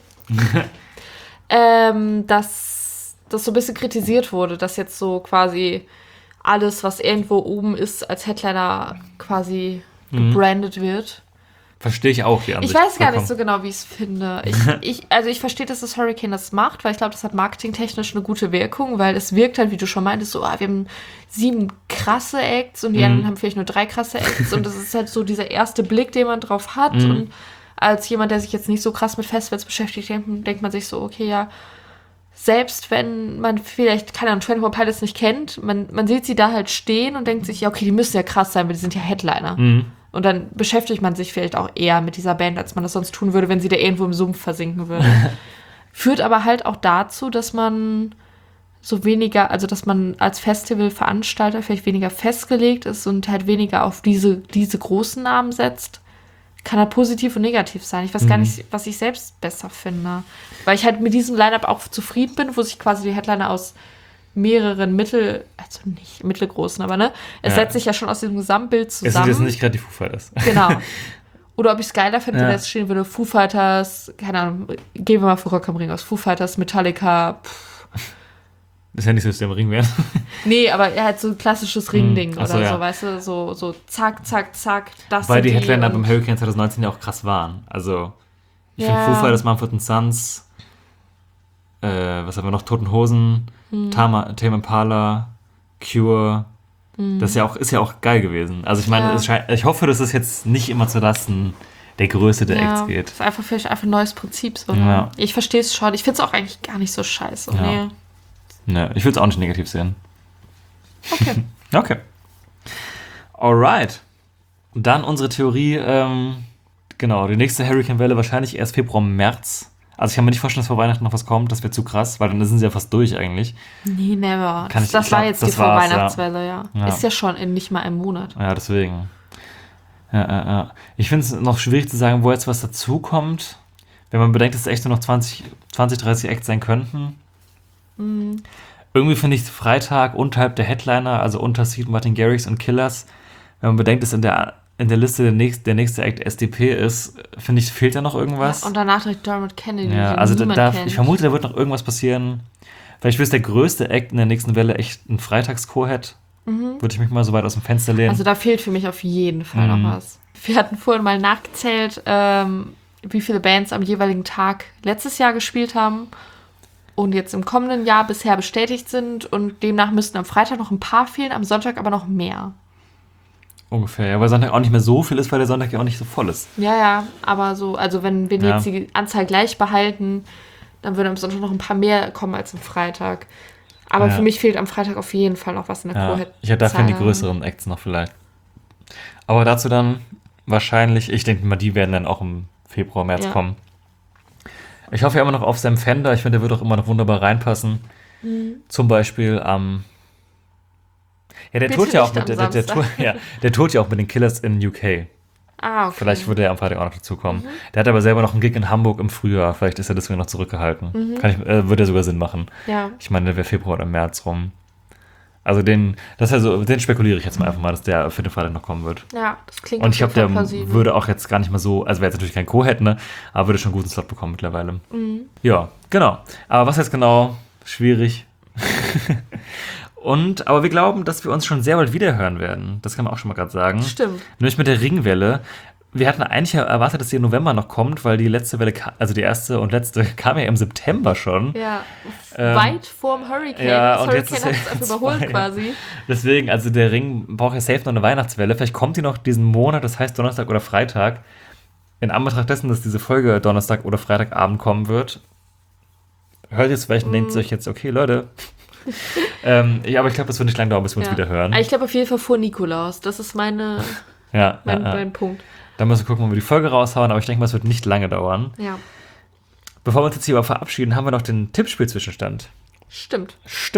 dass das so ein bisschen kritisiert wurde, dass jetzt so quasi alles, was irgendwo oben ist, als Headliner quasi gebrandet wird. Verstehe ich auch die Ansicht. Ich weiß gar nicht so genau, wie ich es finde. Ich verstehe, dass das Hurricane das macht, weil ich glaube, das hat marketingtechnisch eine gute Wirkung, weil es wirkt halt, wie du schon meintest, so, wir haben 7 krasse Acts und die anderen haben vielleicht nur 3 krasse Acts und das ist halt so dieser erste Blick, den man drauf hat und als jemand, der sich jetzt nicht so krass mit Festivals beschäftigt, denkt man sich so, okay, ja, selbst wenn man vielleicht, keine Ahnung, 21 Pilots nicht kennt, man sieht sie da halt stehen und denkt sich, ja, okay, die müssen ja krass sein, weil die sind ja Headliner. Und dann beschäftigt man sich vielleicht auch eher mit dieser Band, als man das sonst tun würde, wenn sie da irgendwo im Sumpf versinken würde. Führt aber halt auch dazu, dass man so weniger, also dass man als Festivalveranstalter vielleicht weniger festgelegt ist und halt weniger auf diese großen Namen setzt. Kann halt positiv und negativ sein. Ich weiß gar nicht, was ich selbst besser finde. Weil ich halt mit diesem Line-Up auch zufrieden bin, wo sich quasi die Headliner aus mehreren also nicht mittelgroßen, aber es setzt sich ja schon aus diesem Gesamtbild zusammen. Es sind jetzt nicht gerade die Foo Fighters. Genau. Oder ob ich es geiler finde, wenn jetzt stehen würde, Foo Fighters, keine Ahnung, gehen wir mal für Rock am Ring aus, Foo Fighters, Metallica, Das ist ja nicht so, dass die am Ring wären. Nee, aber er hat so ein klassisches Ring-Ding oder so, ja. So, weißt du, so zack, zack, zack, das Weil sind die Headliner und beim Hurricane 2019 ja auch krass waren. Also, ich Ja. finde Foo Fighters, Mumford & Sons, was haben wir noch, Toten Hosen, Tame Impala, Cure, das ist ja auch geil gewesen. Also ich meine, ich hoffe, dass es jetzt nicht immer zu Lasten der Größe der Acts geht. Das ist vielleicht einfach ein neues Prinzip. So, ne? Ja. Ich verstehe es schon. Ich finde es auch eigentlich gar nicht so scheiße. Ja. Nee. Ne, ich würde es auch nicht negativ sehen. Okay. Okay. Alright. Und dann unsere Theorie, genau, die nächste Hurricane-Welle wahrscheinlich erst Februar, März. Also ich kann mir nicht vorstellen, dass vor Weihnachten noch was kommt. Das wäre zu krass, weil dann sind sie ja fast durch eigentlich. Nee, never. Kann ich- Das ich war glaub, jetzt das die war's, Vorweihnachtswelle, ja. Ja. Ist ja schon in nicht mal einem Monat. Ja, deswegen. Ja. Ich finde es noch schwierig zu sagen, wo jetzt was dazukommt. Wenn man bedenkt, dass es echt nur noch 20, 30 Acts sein könnten. Irgendwie finde ich Freitag unterhalb der Headliner, also unter Seed, Martin Garrix und Killers, wenn man bedenkt, dass in der Liste der nächste Act SDP ist, finde ich, fehlt da noch irgendwas. Ja, und danach direkt Dermot Kennedy, Ja, den also niemand kennt. ich vermute, da wird noch irgendwas passieren. Vielleicht wird der größte Act in der nächsten Welle echt ein Freitags-Co-Head. Würde ich mich mal so weit aus dem Fenster lehnen. Also da fehlt für mich auf jeden Fall noch was. Wir hatten vorhin mal nachgezählt, wie viele Bands am jeweiligen Tag letztes Jahr gespielt haben und jetzt im kommenden Jahr bisher bestätigt sind und demnach müssten am Freitag noch ein paar fehlen, am Sonntag aber noch mehr. Ungefähr, ja, weil Sonntag auch nicht mehr so viel ist, weil der Sonntag ja auch nicht so voll ist. Ja, aber so, also wenn wir Ja. jetzt die Anzahl gleich behalten, dann würden am Sonntag noch ein paar mehr kommen als am Freitag. Aber Ja. für mich fehlt am Freitag auf jeden Fall noch was in der Ja, Co-Head. ich hätte dafür die größeren Acts noch vielleicht. Aber dazu dann wahrscheinlich, ich denke mal, die werden dann auch im Februar, März kommen. Ich hoffe ja immer noch auf Sam Fender. Ich finde, der wird auch immer noch wunderbar reinpassen. Zum Beispiel am ja, der Bitte tourt ja auch nicht mit am der Samstag. tourt ja auch mit den Killers in UK. Ah, okay. Vielleicht würde er am Freitag auch noch dazukommen. Der hat aber selber noch einen Gig in Hamburg im Frühjahr. Vielleicht ist er deswegen noch zurückgehalten. Würde ja sogar Sinn machen. Ja. Ich meine, der wäre Februar oder März rum. Also den spekuliere ich jetzt mal einfach mal, dass der für den Freitag noch kommen wird. Ja, das klingt Und ich glaube, der plausibel. würde auch jetzt gar nicht mal so, also wäre jetzt natürlich kein Co-Head, ne? Aber würde schon einen guten Slot bekommen mittlerweile. Ja, genau. Aber was jetzt genau? Schwierig. Aber wir glauben, dass wir uns schon sehr bald wiederhören werden. Das kann man auch schon mal gerade sagen. Stimmt. Nämlich mit der Ringwelle. Wir hatten eigentlich erwartet, dass die im November noch kommt, weil die letzte Welle, also die erste und letzte, kam ja im September schon. Ja, weit vorm Hurricane. Ja, das und jetzt Hurricane ist hat es einfach überholt quasi. Deswegen, also der Ring braucht ja safe noch eine Weihnachtswelle. Vielleicht kommt die noch diesen Monat, das heißt Donnerstag oder Freitag. In Anbetracht dessen, dass diese Folge Donnerstag oder Freitagabend kommen wird, hört ihr es vielleicht und denkt euch jetzt, okay, Leute. Ja, aber ich glaube, das wird nicht lange dauern, bis wir uns wieder hören. Ich glaube auf jeden Fall vor Nikolaus. Das ist mein Punkt. Dann müssen wir gucken, ob wir die Folge raushauen, aber ich denke mal, es wird nicht lange dauern. Ja. Bevor wir uns jetzt hier aber verabschieden, haben wir noch den Tippspiel-Zwischenstand. Stimmt.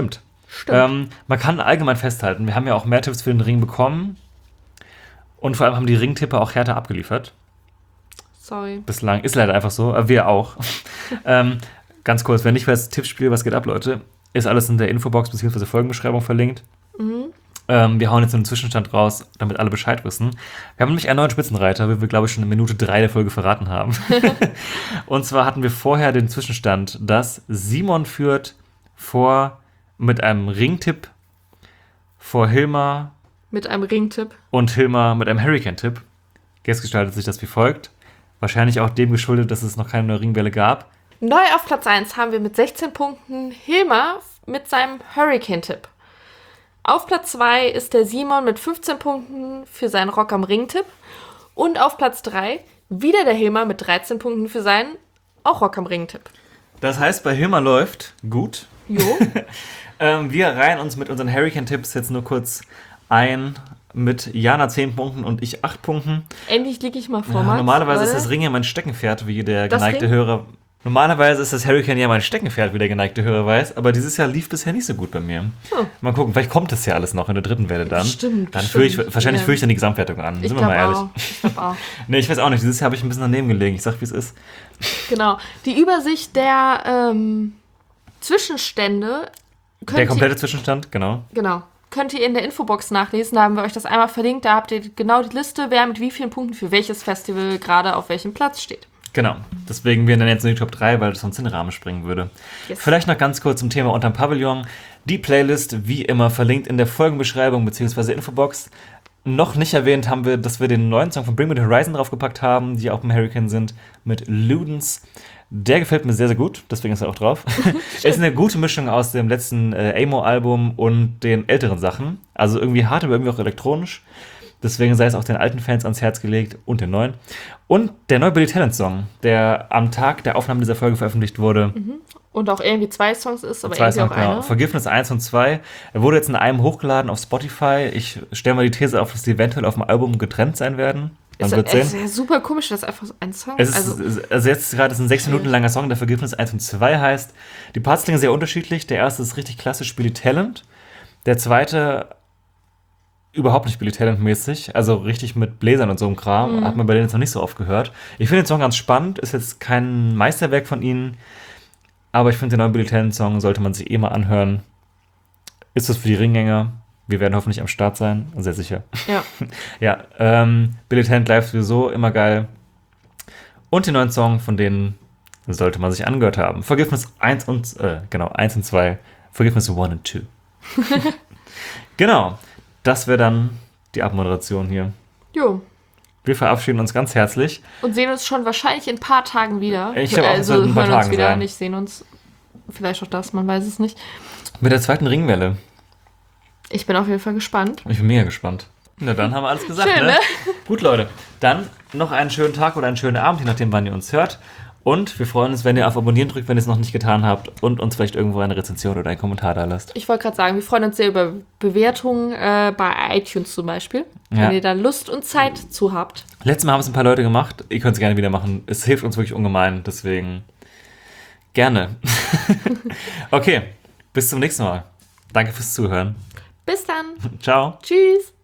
Man kann allgemein festhalten, wir haben ja auch mehr Tipps für den Ring bekommen und vor allem haben die Ringtipper auch härter abgeliefert. Sorry. Bislang. Ist leider einfach so, aber wir auch. Ganz kurz, wer nicht weiß, Tippspiel, was geht ab, Leute, ist alles in der Infobox bzw. Folgenbeschreibung verlinkt. Wir hauen jetzt einen Zwischenstand raus, damit alle Bescheid wissen. Wir haben nämlich einen neuen Spitzenreiter, wie wir, glaube ich, schon in Minute 3 der Folge verraten haben. Und zwar hatten wir vorher den Zwischenstand, dass Simon führt mit einem Ringtipp vor Hilmar. Mit einem Ringtipp. Und Hilmar mit einem Hurricane-Tipp. Jetzt gestaltet sich das wie folgt. Wahrscheinlich auch dem geschuldet, dass es noch keine neue Ringwelle gab. Neu auf Platz 1 haben wir mit 16 Punkten Hilmar mit seinem Hurricane-Tipp. Auf Platz 2 ist der Simon mit 15 Punkten für seinen Rock am Ring-Tipp. Und auf Platz 3 wieder der Hilmar mit 13 Punkten für seinen auch Rock am Ring-Tipp. Das heißt, bei Hilmar läuft gut. Jo. Wir reihen uns mit unseren Hurricane-Tipps jetzt nur kurz ein mit Jana 10 Punkten und ich 8 Punkten. Endlich liege ich mal vor, Max. Normalerweise ist das Ring ja mein Steckenpferd, wie der Das geneigte Ring? Hörer... Normalerweise ist das Hurricane ja mein Steckenpferd, wie der geneigte Hörer weiß, aber dieses Jahr lief bisher nicht so gut bei mir. Mal gucken, vielleicht kommt das ja alles noch in der dritten Welle dann. Stimmt. Dann führe ich dann die Gesamtwertung an. Ich Sind wir mal ehrlich. Ich glaube auch. Nee, ich weiß auch nicht. Dieses Jahr habe ich ein bisschen daneben gelegen. Ich sag, wie es ist. Genau. Die Übersicht der Zwischenstände Der komplette Zwischenstand, genau. Genau. Könnt ihr in der Infobox nachlesen. Da haben wir euch das einmal verlinkt. Da habt ihr genau die Liste, wer mit wie vielen Punkten für welches Festival gerade auf welchem Platz steht. Genau. Deswegen wir dann jetzt in die Top 3, weil das sonst in den Rahmen springen würde. Yes. Vielleicht noch ganz kurz zum Thema Unterm Pavillon. Die Playlist, wie immer, verlinkt in der Folgenbeschreibung bzw. Infobox. Noch nicht erwähnt haben wir, dass wir den neuen Song von Bring Me The Horizon draufgepackt haben, die auch im Hurricane sind, mit Ludens. Der gefällt mir sehr, sehr gut, deswegen ist er auch drauf. Ist eine gute Mischung aus dem letzten Amo-Album und den älteren Sachen. Also irgendwie hart, aber irgendwie auch elektronisch. Deswegen sei es auch den alten Fans ans Herz gelegt und den neuen. Und der neue Billy Talent Song, der am Tag der Aufnahme dieser Folge veröffentlicht wurde. Und auch irgendwie 2 Songs ist, aber 2 irgendwie Songs, auch einer. genau. Vergiftnis 1 und 2. Er wurde jetzt in einem hochgeladen auf Spotify. Ich stelle mal die These auf, dass die eventuell auf dem Album getrennt sein werden. Man wird sehen. Ist ja super komisch, dass einfach so ein Song Es ist, also jetzt gerade ist ein 6 Minuten langer Song, der Vergiftnis 1 und 2 heißt. Die Parts klingen sehr unterschiedlich. Der erste ist richtig klassisch Billy Talent. Der zweite überhaupt nicht Billy Talent-mäßig, also richtig mit Bläsern und so einem Kram. Hat man bei denen jetzt noch nicht so oft gehört. Ich finde den Song ganz spannend, ist jetzt kein Meisterwerk von ihnen, aber ich finde den neuen Billy Talent-Song sollte man sich mal anhören. Ist das für die Ringgänger? Wir werden hoffentlich am Start sein, sehr sicher. Ja. Ja, Billy Talent live sowieso immer geil. Und den neuen Song, von denen sollte man sich angehört haben. Vergiftnis 1 und 2. Vergiftnis 1 und 2. Genau. Das wäre dann die Abmoderation hier. Jo. Wir verabschieden uns ganz herzlich. Und sehen uns schon wahrscheinlich in ein paar Tagen wieder. Ich glaube auch, es wird in ein paar hören uns Tagen wieder, sein. nicht sehen uns. Vielleicht auch das, man weiß es nicht. Mit der zweiten Ringwelle. Ich bin auf jeden Fall gespannt. Ich bin mega gespannt. Na, dann haben wir alles gesagt, Schön, ne? ne? Gut, Leute. Dann noch einen schönen Tag oder einen schönen Abend, je nachdem, wann ihr uns hört. Und wir freuen uns, wenn ihr auf Abonnieren drückt, wenn ihr es noch nicht getan habt und uns vielleicht irgendwo eine Rezension oder einen Kommentar da lasst. Ich wollte gerade sagen, wir freuen uns sehr über Bewertungen bei iTunes zum Beispiel. Ja. Wenn ihr da Lust und Zeit zu habt. Letztes Mal haben es ein paar Leute gemacht. Ihr könnt es gerne wieder machen. Es hilft uns wirklich ungemein. Deswegen gerne. Okay, bis zum nächsten Mal. Danke fürs Zuhören. Bis dann. Ciao. Tschüss.